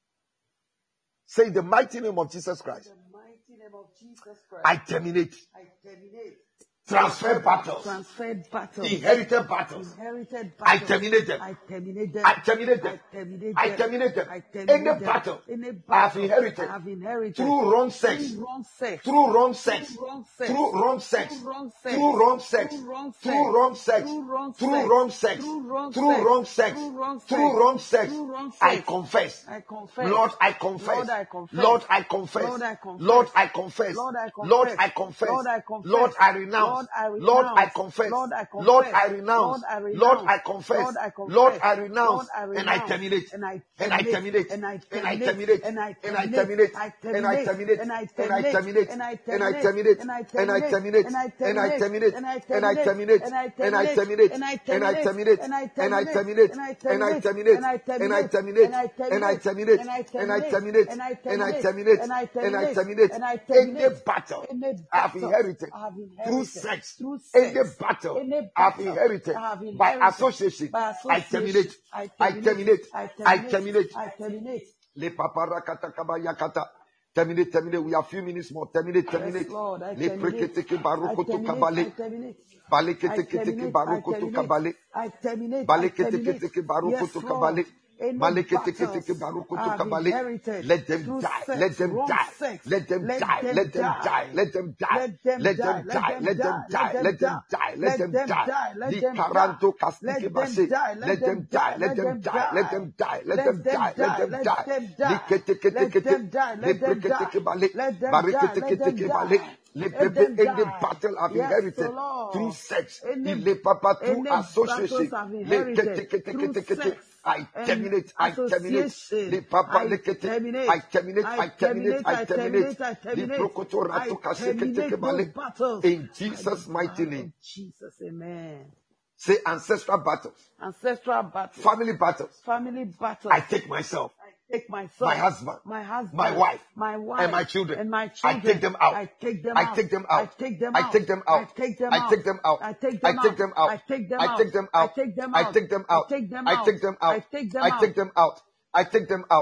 Say the mighty name of Jesus Christ. The mighty name of Jesus Christ. I terminate. I terminate. Transfer battles. Transferred battles. Inherited battles. Inherited I battles. terminate them. I terminate them. I terminate them. I terminate I them. terminate them. I terminate Any them. battle Any I have battle inherited I have inherited through wrong sex, through wrong sex, through wrong sex, through wrong sex, through wrong sex, through wrong sex, through wrong sex, through wrong sex, through wrong sex, through wrong through wrong sex, through wrong through wrong sex, through wrong sex, through wrong sex, through wrong I sex. confess. I confess. Lord, I confess. Lord, I confess. Lord, I confess. Lord, I confess. Lord, I confess. Lord, I confess. Lord, I confess. Lord, I confess. Lord, I renounce. Lord, I renounce. Lord, I confess. Lord, I confess. Lord, I renounce. Lord, I renounce. Lord, I confess. Lord, I confess. Lord, I renounce. Lord, I And I renounce. terminate. And I And I terminate. And I And I terminate. terminate. And I And I terminate. terminate. I And I terminate. And I And I terminate. And I And I terminate. terminate. And I And I terminate. And I And I terminate. And I And I terminate. And I And I terminate. And I And I terminate. And I And I terminate. terminate. And I And I terminate. terminate. And I And I terminate. terminate. And I And I terminate. terminate. And I And I terminate. terminate. And I And I terminate. terminate. And I And I terminate. terminate. And I Any terminate. battle Any I have battle inherited I have through inherited sex, through any sex, battle any I have battle inherited I have by inherited association, by I association, terminate. I I terminate. terminate. I I terminate. terminate. I terminate. Le paparakata kabayakata. Terminate, terminate. We have few minutes more. Terminate, terminate. Yes, Lord, I Le terminate. preketeke I barukoto terminate. I kabale. terminate. I Baleketeke terminate. I barukoto terminate. kabale. I terminate. I terminate. Baleketeke barukoto Yes, Lord. kabale. Any Maleketeke battles I barukoto have kabale. inherited Let them through die. sex, Let them wrong die. sex, Let them let die. them Let them die. die. Let them die. Let them Let die. them Let die. them Let them die. die. Let them die. Let Let them them die. die. Let Di them die. karanto kastike Let them base. die. Let them die. Let them die. Let them die. Let them die. Let them die. Let them die. Li kete kete Let kete. them die. Le Let them prekete ke die. bale. Let them Barikete die. Let kete them ke bale. die. Le Let pepe them any die. battle I've Yes, inherited Lord. through sex. Any, Il papa through any association. battles I've Le inherited kete kete through kete kete. sex I and terminate. I terminate. association, Le papa I le kete. terminate. I terminate. I I terminate. terminate. I I terminate. terminate. I Li terminate. prokoto I rato kashe kete ke terminate those bale. battles. In By Jesus' the mighty blood name. of Jesus, amen. Say ancestral battles, Ancestral battles, family battles. family battles. I take myself, I take myself, my husband, my husband, my wife, my wife, and my children. and my I children. take them out. I take them I out. take them I out. take them I out. take them I out. take them I out. take them out. I take I them take them out. I take them I out. take them I out. take them I out. take them I out. take them I out. take them I out. take them I out. take them out. I take them out.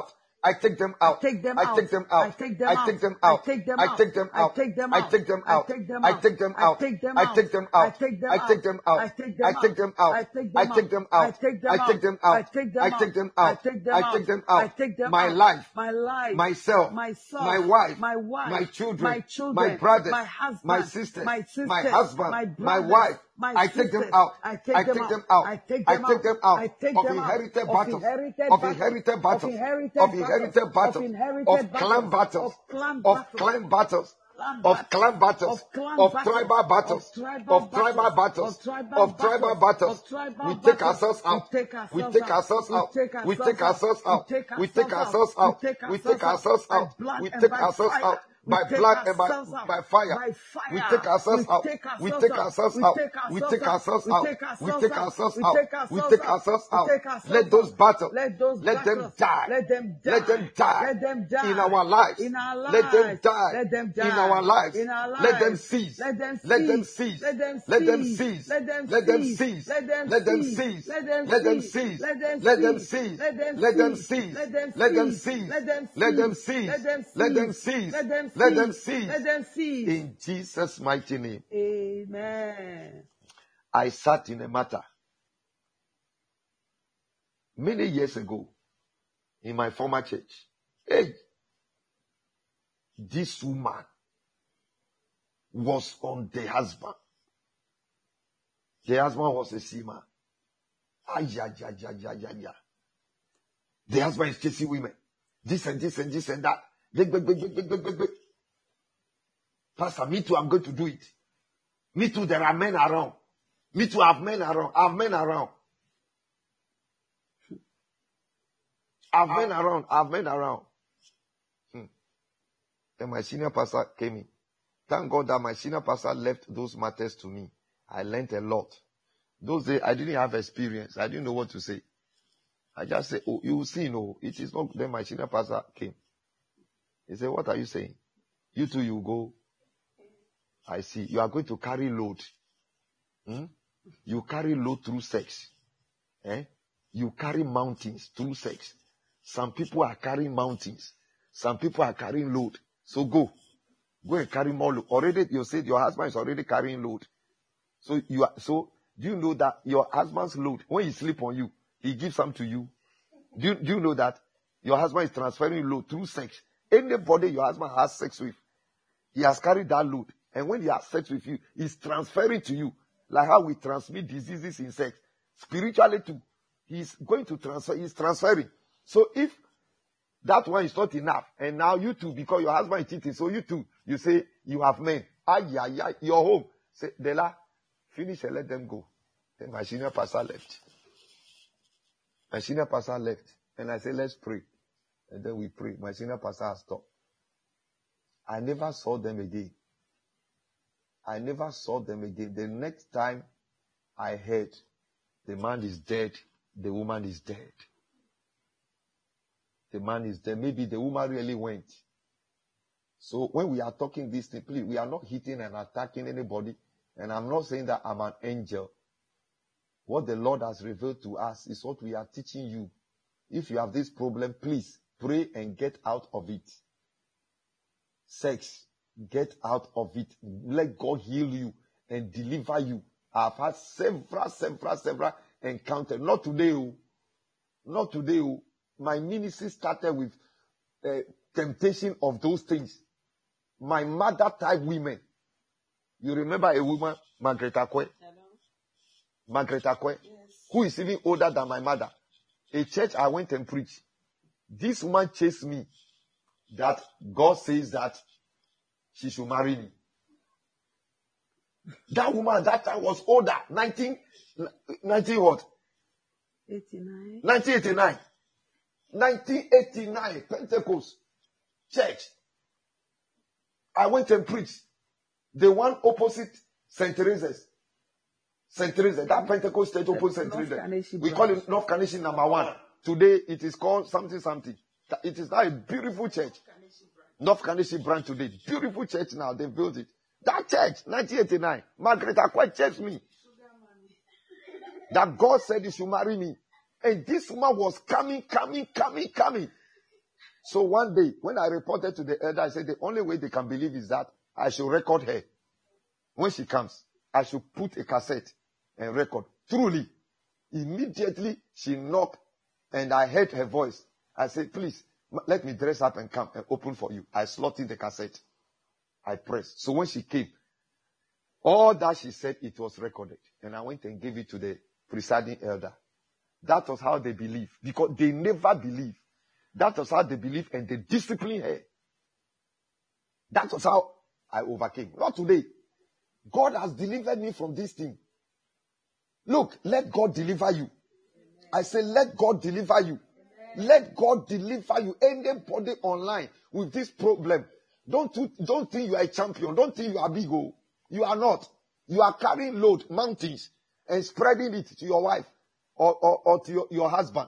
I take them I out. take them I out. take them I out. take them I out. take them I out. take them I out. take them I out. take them I out. take them I out. take them I out. take them I out. take them I out. take them I out. take them I out. take them out. I take I them take them out. out. I take I them take out. them I out. take them I out. take them I out. take them I out. take them I out. take them I out. take them I out. take them My out. life, My life, myself, myself, my wife, my wife, my children, my my children, brothers, my my husband, sisters, my sisters, my husband, my my brothers, wife. my I take them sisters. out. I I take them take out. them out. I take I them take out. them out I take of them out inherited of battles, inherited of battles, inherited of battles, inherited of battles, inherited of battles, inherited of clan battles, battles, of clan of battles, clan battles, clan of battles, clan battles, of clan of battles, tribal of battles, tribal of tribal battles, battles, of tribal of tribal battles, battles. of tribal We take battles. ourselves We out. take We ourselves take out. ourselves We out. take We take ourselves ourselves out. We out. take We take ourselves ourselves out. out. We take We take ourselves out ourselves by out. blood We and take by ourselves fire. out We by take blood and by ourselves out by fire. by We fire. take ourselves We out. take We ourselves take out. ourselves We out. take We ourselves take out. ourselves We out. take We ourselves take out. ourselves We out. take We ourselves take out. ourselves We out. take Let ourselves those out. battles, Let those let them battles, die. let them Let them die. die Let them die in our lives. in our Let them lives. die Let them in our die lives. in our Let them lives. cease. Let them Let them cease. cease. Let them Let them cease. cease. Let them Let them cease. cease. Let them Let them cease. cease. Let them Let them cease. cease. Let them Let them cease. cease. Let them Let them cease. cease. Let them Let them cease. cease. Let them Let them cease. cease. Let them Let them cease. cease. Let them Let them cease. cease. Let them cease. In Jesus' mighty name. Amen. I sat in a matter many years ago in my former church. Hey, this woman was on the husband. The husband was a seaman. Ay, ay, ay, ay, ay, ay, ay. The husband is chasing women. This and this and this and that. Big, big, big, big, big, big, big, big. Pastor, me too, I'm going to do it. Me too, there are men around. Me too, I have men around. I have men around. I have men around. I have men around. Hmm. Then my senior pastor came in. Thank God that my senior pastor left those matters to me. I learned a lot. Those days, I didn't have experience. I didn't know what to say. I just said, oh, you see, no, it is not. Then my senior pastor came. He said, what are you saying? You two, you go. I see. You are going to carry load. Hmm? You carry load through sex. Eh? You carry mountains through sex. Some people are carrying mountains. Some people are carrying load. So go. Go and carry more load. Already, you said your husband is already carrying load. So you are, so do you know that your husband's load, when he sleep on you, he gives some to you? Do you, do you know that your husband is transferring load through sex? Anybody your husband has sex with, he has carried that load. And when he has sex with you, he's transferring to you. Like how we transmit diseases in sex. Spiritually too. He's going to transfer, he's transferring. So if that one is not enough, and now you too, because your husband is cheating, so you too, you say you have men. Ay, ay, ay, you're home. Say, Dela, finish and let them go. Then my senior pastor left. My senior pastor left. And I said, let's pray. And then we pray. My senior pastor has stopped. I never saw them again. I never saw them again. The next time I heard, the man is dead, the woman is dead. The man is dead. Maybe the woman really went. So when we are talking this thing, please, we are not hitting and attacking anybody. And I'm not saying that I'm an angel. What the Lord has revealed to us is what we are teaching you. If you have this problem, please pray and get out of it. Sex, get out of it. Let God heal you and deliver you. I've had several, several, several encounters. Not today, oh. Not today, oh. My ministry started with uh, temptation of those things. My mother type women. You remember a woman, Margaret Akwe? Margaret Akwe, yes. Who is even older than my mother. A church I went and preached. This woman chased me. That God says that she should marry me. That woman at that time was older. nineteen, nineteen what? eighty-nine. nineteen eighty-nine. nineteen eighty-nine, Pentecost church. I went and preached. The one opposite Saint Teresa's. Saint Teresa, that Pentecost church opposite Saint Teresa. We call it North Carnation number one. Today it is called something something. It is now a beautiful church. North Carnation branch today. Beautiful church now. They built it. That church, nineteen eighty-nine. Margaret Akwe chased me. That God said you should marry me. And this woman was coming, coming, coming, coming. So one day, when I reported to the elder, I said the only way they can believe is that I should record her. When she comes, I should put a cassette and record. Truly, immediately she knocked and I heard her voice. I said, please, let me dress up and come and open for you. I slotted the cassette. I pressed. So when she came, all that she said, it was recorded. And I went and gave it to the presiding elder. That was how they believe. Because they never believe. That was how they believe and they discipline her. That was how I overcame. Not today. God has delivered me from this thing. Look, let God deliver you. I say, let God deliver you. Let God deliver you. Anybody online with this problem, don't, don't think you are a champion. Don't think you are big. Oh. You are not. You are carrying load, mountains, and spreading it to your wife or, or, or to your, your husband.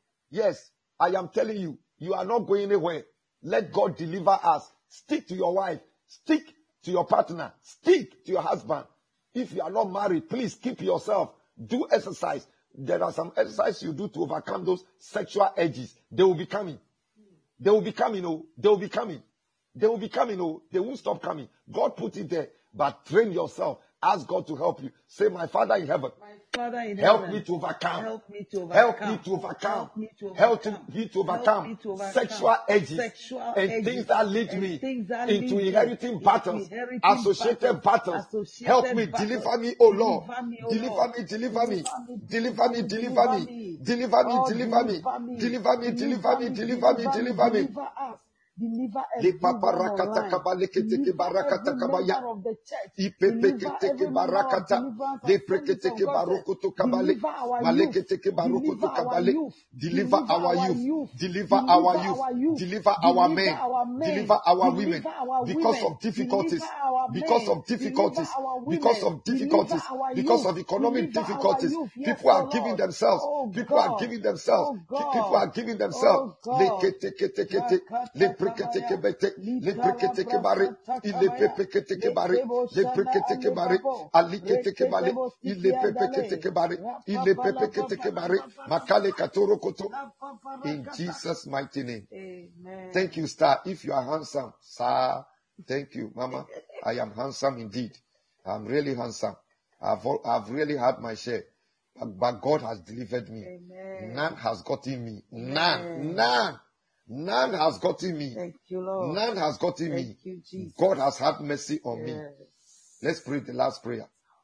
Yes, I am telling you, you are not going anywhere. Let God deliver us. Stick to your wife. Stick to your partner. Stick to your husband. If you are not married, please keep yourself. Do exercise. There are some exercises you do to overcome those sexual urges. They will be coming. They will be coming. Oh, they will be coming. They will be coming. Oh, they won't stop coming. God put it there. But train yourself. Ask God to help you. Say, my Father in heaven. My Father in help heaven. Me to overcome. Help me to overcome. Help me to overcome. Help me to overcome. Help me to overcome, me to overcome. Sexual edges Sexual and edges things that lead and me things that into lead inheriting me battles, into inheriting associated battles. associated Help me, battles. deliver me, oh Lord. Deliver me, oh Deliver Lord. me, deliver me. Deliver Deliver me, me, deliver me. Deliver me, Oh, deliver me. deliver me. Deliver me, deliver me, deliver me, deliver me. Deliver us. Deliver Le everyone paparakata online. kabalekete Deliver barakata every kabaya. member of the church. I Deliver pepekete every member of barakata. Deliverance Le Assemblies prekete of God Church. barokoto kabale. Deliver our youth. Malekete barokoto Deliver our kabale. youth. Deliver our youth. Deliver our youth. youth. Deliver our men. our men. Deliver our women. Deliver our Because women. of difficulties. Deliver our Because men. of difficulties. Deliver our women. Because of difficulties. Deliver our Because youth. of economic Deliver our difficulties. youth. Yes, People are oh giving Lord. themselves. Oh People are God. giving themselves. Oh God. People are giving themselves. Oh Le God. kete kete kete. Le prekete kebete. Le prekete kebare. Il pepe kete kebare. Le prekete kebare. Ali kete kebare. Il pepe kete kebare. Il pepe kete kebare. Makale katoro koto. In Jesus' mighty name. Amen. Thank you, Star. If you are handsome, sir. Thank you, Mama. I am handsome indeed. I'm really handsome. I've, I've really had my share. But, but God has delivered me. Amen. None has gotten me. Amen. None. None. None has gotten me. Thank you, Lord. None has gotten Thank me. you, Jesus. God has had mercy on Yes. me. Let's pray the last prayer.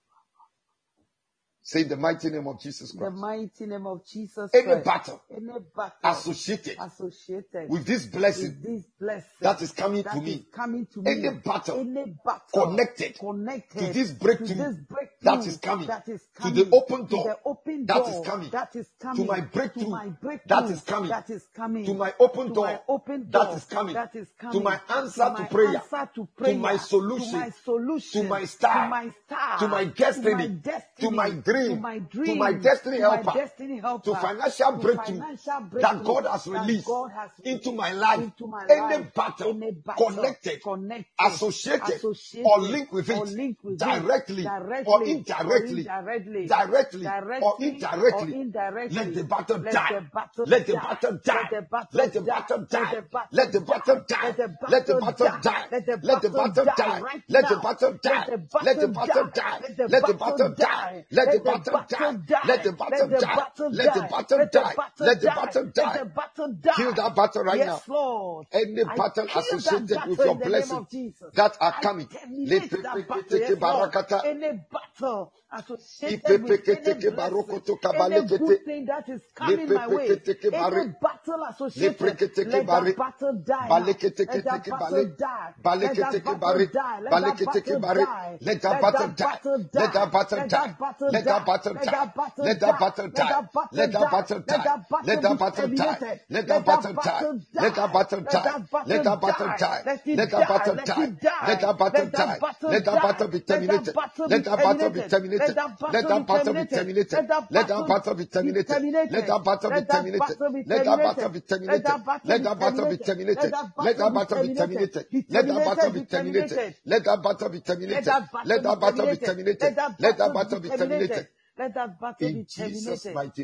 Say the mighty name of Jesus The Christ. mighty name of Jesus Any Christ. battle Any battle associated associated with this blessing with this blessing that is coming that to is me, coming to any me, battle any battle connected connected to this breakthrough to this breakthrough that is coming, that is to coming, the open to door the open that door is coming, that is to coming, my breakthrough to my breakthrough that is coming, that is coming, to my open to door my open that door is coming, that is to coming, my answer to to my prayer, answer to to prayer, my to solution, my solution, to my star, to my star, to my to my destiny, destiny, to my dream, to my dream, to my destiny to my helper, destiny helper, to financial to breakthrough financial breakthrough that God has that released God has into released my life. into my Any life. battle, Any battle connected, connected, associated, associated, or linked with or it, linked with directly, it, directly or or indirectly, indirectly, directly, directly or or indirectly, indirectly. let the battle Let die. the battle Let the die. battle die. Let the battle Let the die. battle Let die. the battle Let the die. battle die. Let the Let the battle battle die. die. Let the Let the battle battle die die. right Let the now. battle Let die. the Let the battle battle die. die. Let the Let the battle battle die. die. Let the Let the battle battle die. die. Let the Let battle the die. battle Let the die. battle Let the die. battle Let the die. battle Let die. the battle die. Kill that battle right now. Yes, Lord. Any I battle kill that associated with battle your in the name blessing of Jesus. that are I coming. terminate that battle. Yes, Lord. Any battle associated with any blessing, any good thing that is coming my way, any battle associated, let that battle die now. Let that battle die. Let that battle die. Let that battle die. Let that battle die. Let that battle die. Let that battle die. Let that battle die. Let that battle die. Let that battle die. Let that battle die. Let that battle die. Let that battle die. Let that battle die. Let that battle die. Let that battle be terminated. Let that battle be terminated. Let that battle be terminated. Let that battle be terminated. Let that battle be terminated. Let that battle be terminated. Let that battle be terminated. Let that battle be terminated. Let that battle be terminated. Let that battle be terminated. Let that battle be terminated. Let that battle be terminated. Let that battle In be Jesus' terminated. mighty name.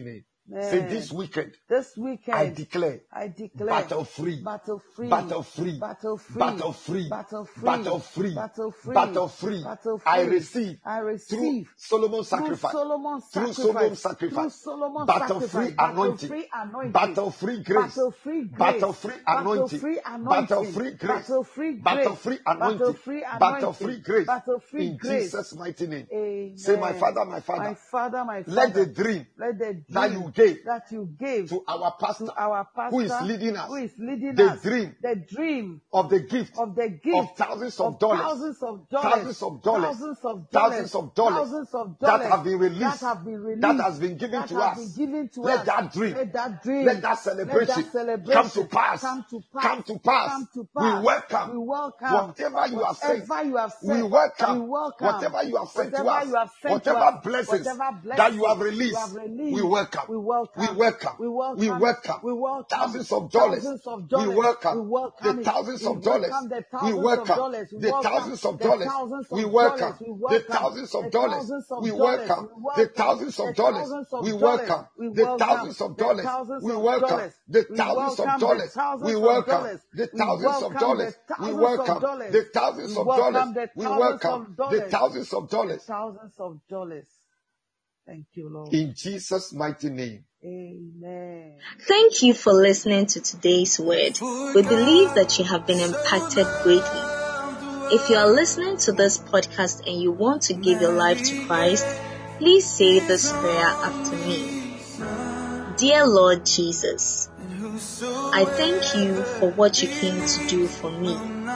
Say this weekend. This weekend. I declare. I declare. Battle free. Battle free. Battle free. Battle free. Battle free. Battle free. Battle free. Battle free. Battle free. Battle free. I receive. I receive. Through Solomon's sacrifice. Through Solomon's Through sacrifice. Solomon's sacrifice. Through Solomon's Battle sacrifice. free anointing. Battle free anointing. Battle free grace. Battle free grace. Battle free anointing. Battle free anointing. Battle free grace. Battle free grace. Battle free anointing. Battle free anointing. Battle free grace. Battle free In grace. Jesus' mighty name. Amen. Say, my Father, my Father. My Father, my Father. Let the dream Let the dream that you gave that you gave to our pastor, to our pastor who is leading us, who is leading the us, dream the dream of the gift of the gift of thousands of of dollars, thousands of dollars, thousands of dollars, thousands of dollars, thousands of dollars, thousands of that dollars have been released, that have been released, that has been given that to have us. been given to Let us. that dream, let that dream, let that celebration, let that celebration come to pass, come to pass, come to pass. come to We pass. welcome, we welcome whatever you have said. whatever you have said. We welcome, we welcome whatever you have sent to whatever us, you have sent whatever to us, blessings, whatever blessings that you have released. you have released. We welcome, we welcome, we welcome, we welcome, we welcome, we welcome thousands of dollars. thousands of dollars. We welcome, we welcome the it. thousands we of dollars. welcome the We thousands welcome of dollars. We the welcome thousands of the dollars. thousands of We dollars. welcome We the welcome thousands of the dollars. thousands of We dollars. welcome We the welcome thousands the of dollars. thousands of We dollars. welcome We the welcome thousands of the dollars. thousands We of welcome dollars. the We thousands of welcome the dollars. thousands We of welcome dollars. the We thousands of welcome dollars. the We thousands welcome of dollars. the thousands We of welcome dollars. the We thousands welcome of the dollars. thousands of dollars. Thousands of dollars. Thank you, Lord. In Jesus' mighty name. Amen. Thank you for listening to today's word. We believe that you have been impacted greatly. If you are listening to this podcast and you want to give your life to Christ, please say this prayer after me. Dear Lord Jesus, I thank you for what you came to do for me.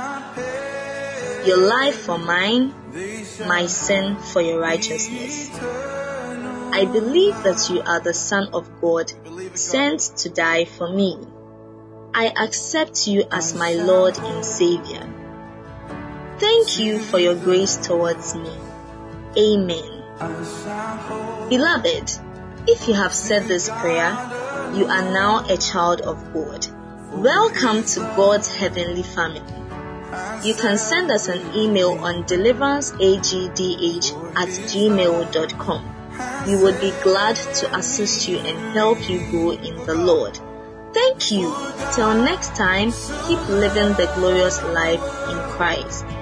Your life for mine, my sin for your righteousness. I believe that you are the Son of God, sent to die for me. I accept you as my Lord and Savior. Thank you for your grace towards me. Amen. Beloved, if you have said this prayer, you are now a child of God. Welcome to God's heavenly family. You can send us an email on deliveranceagdh at gmail dot com. We would be glad to assist you and help you grow in the Lord. Thank you. Till next time, keep living the glorious life in Christ.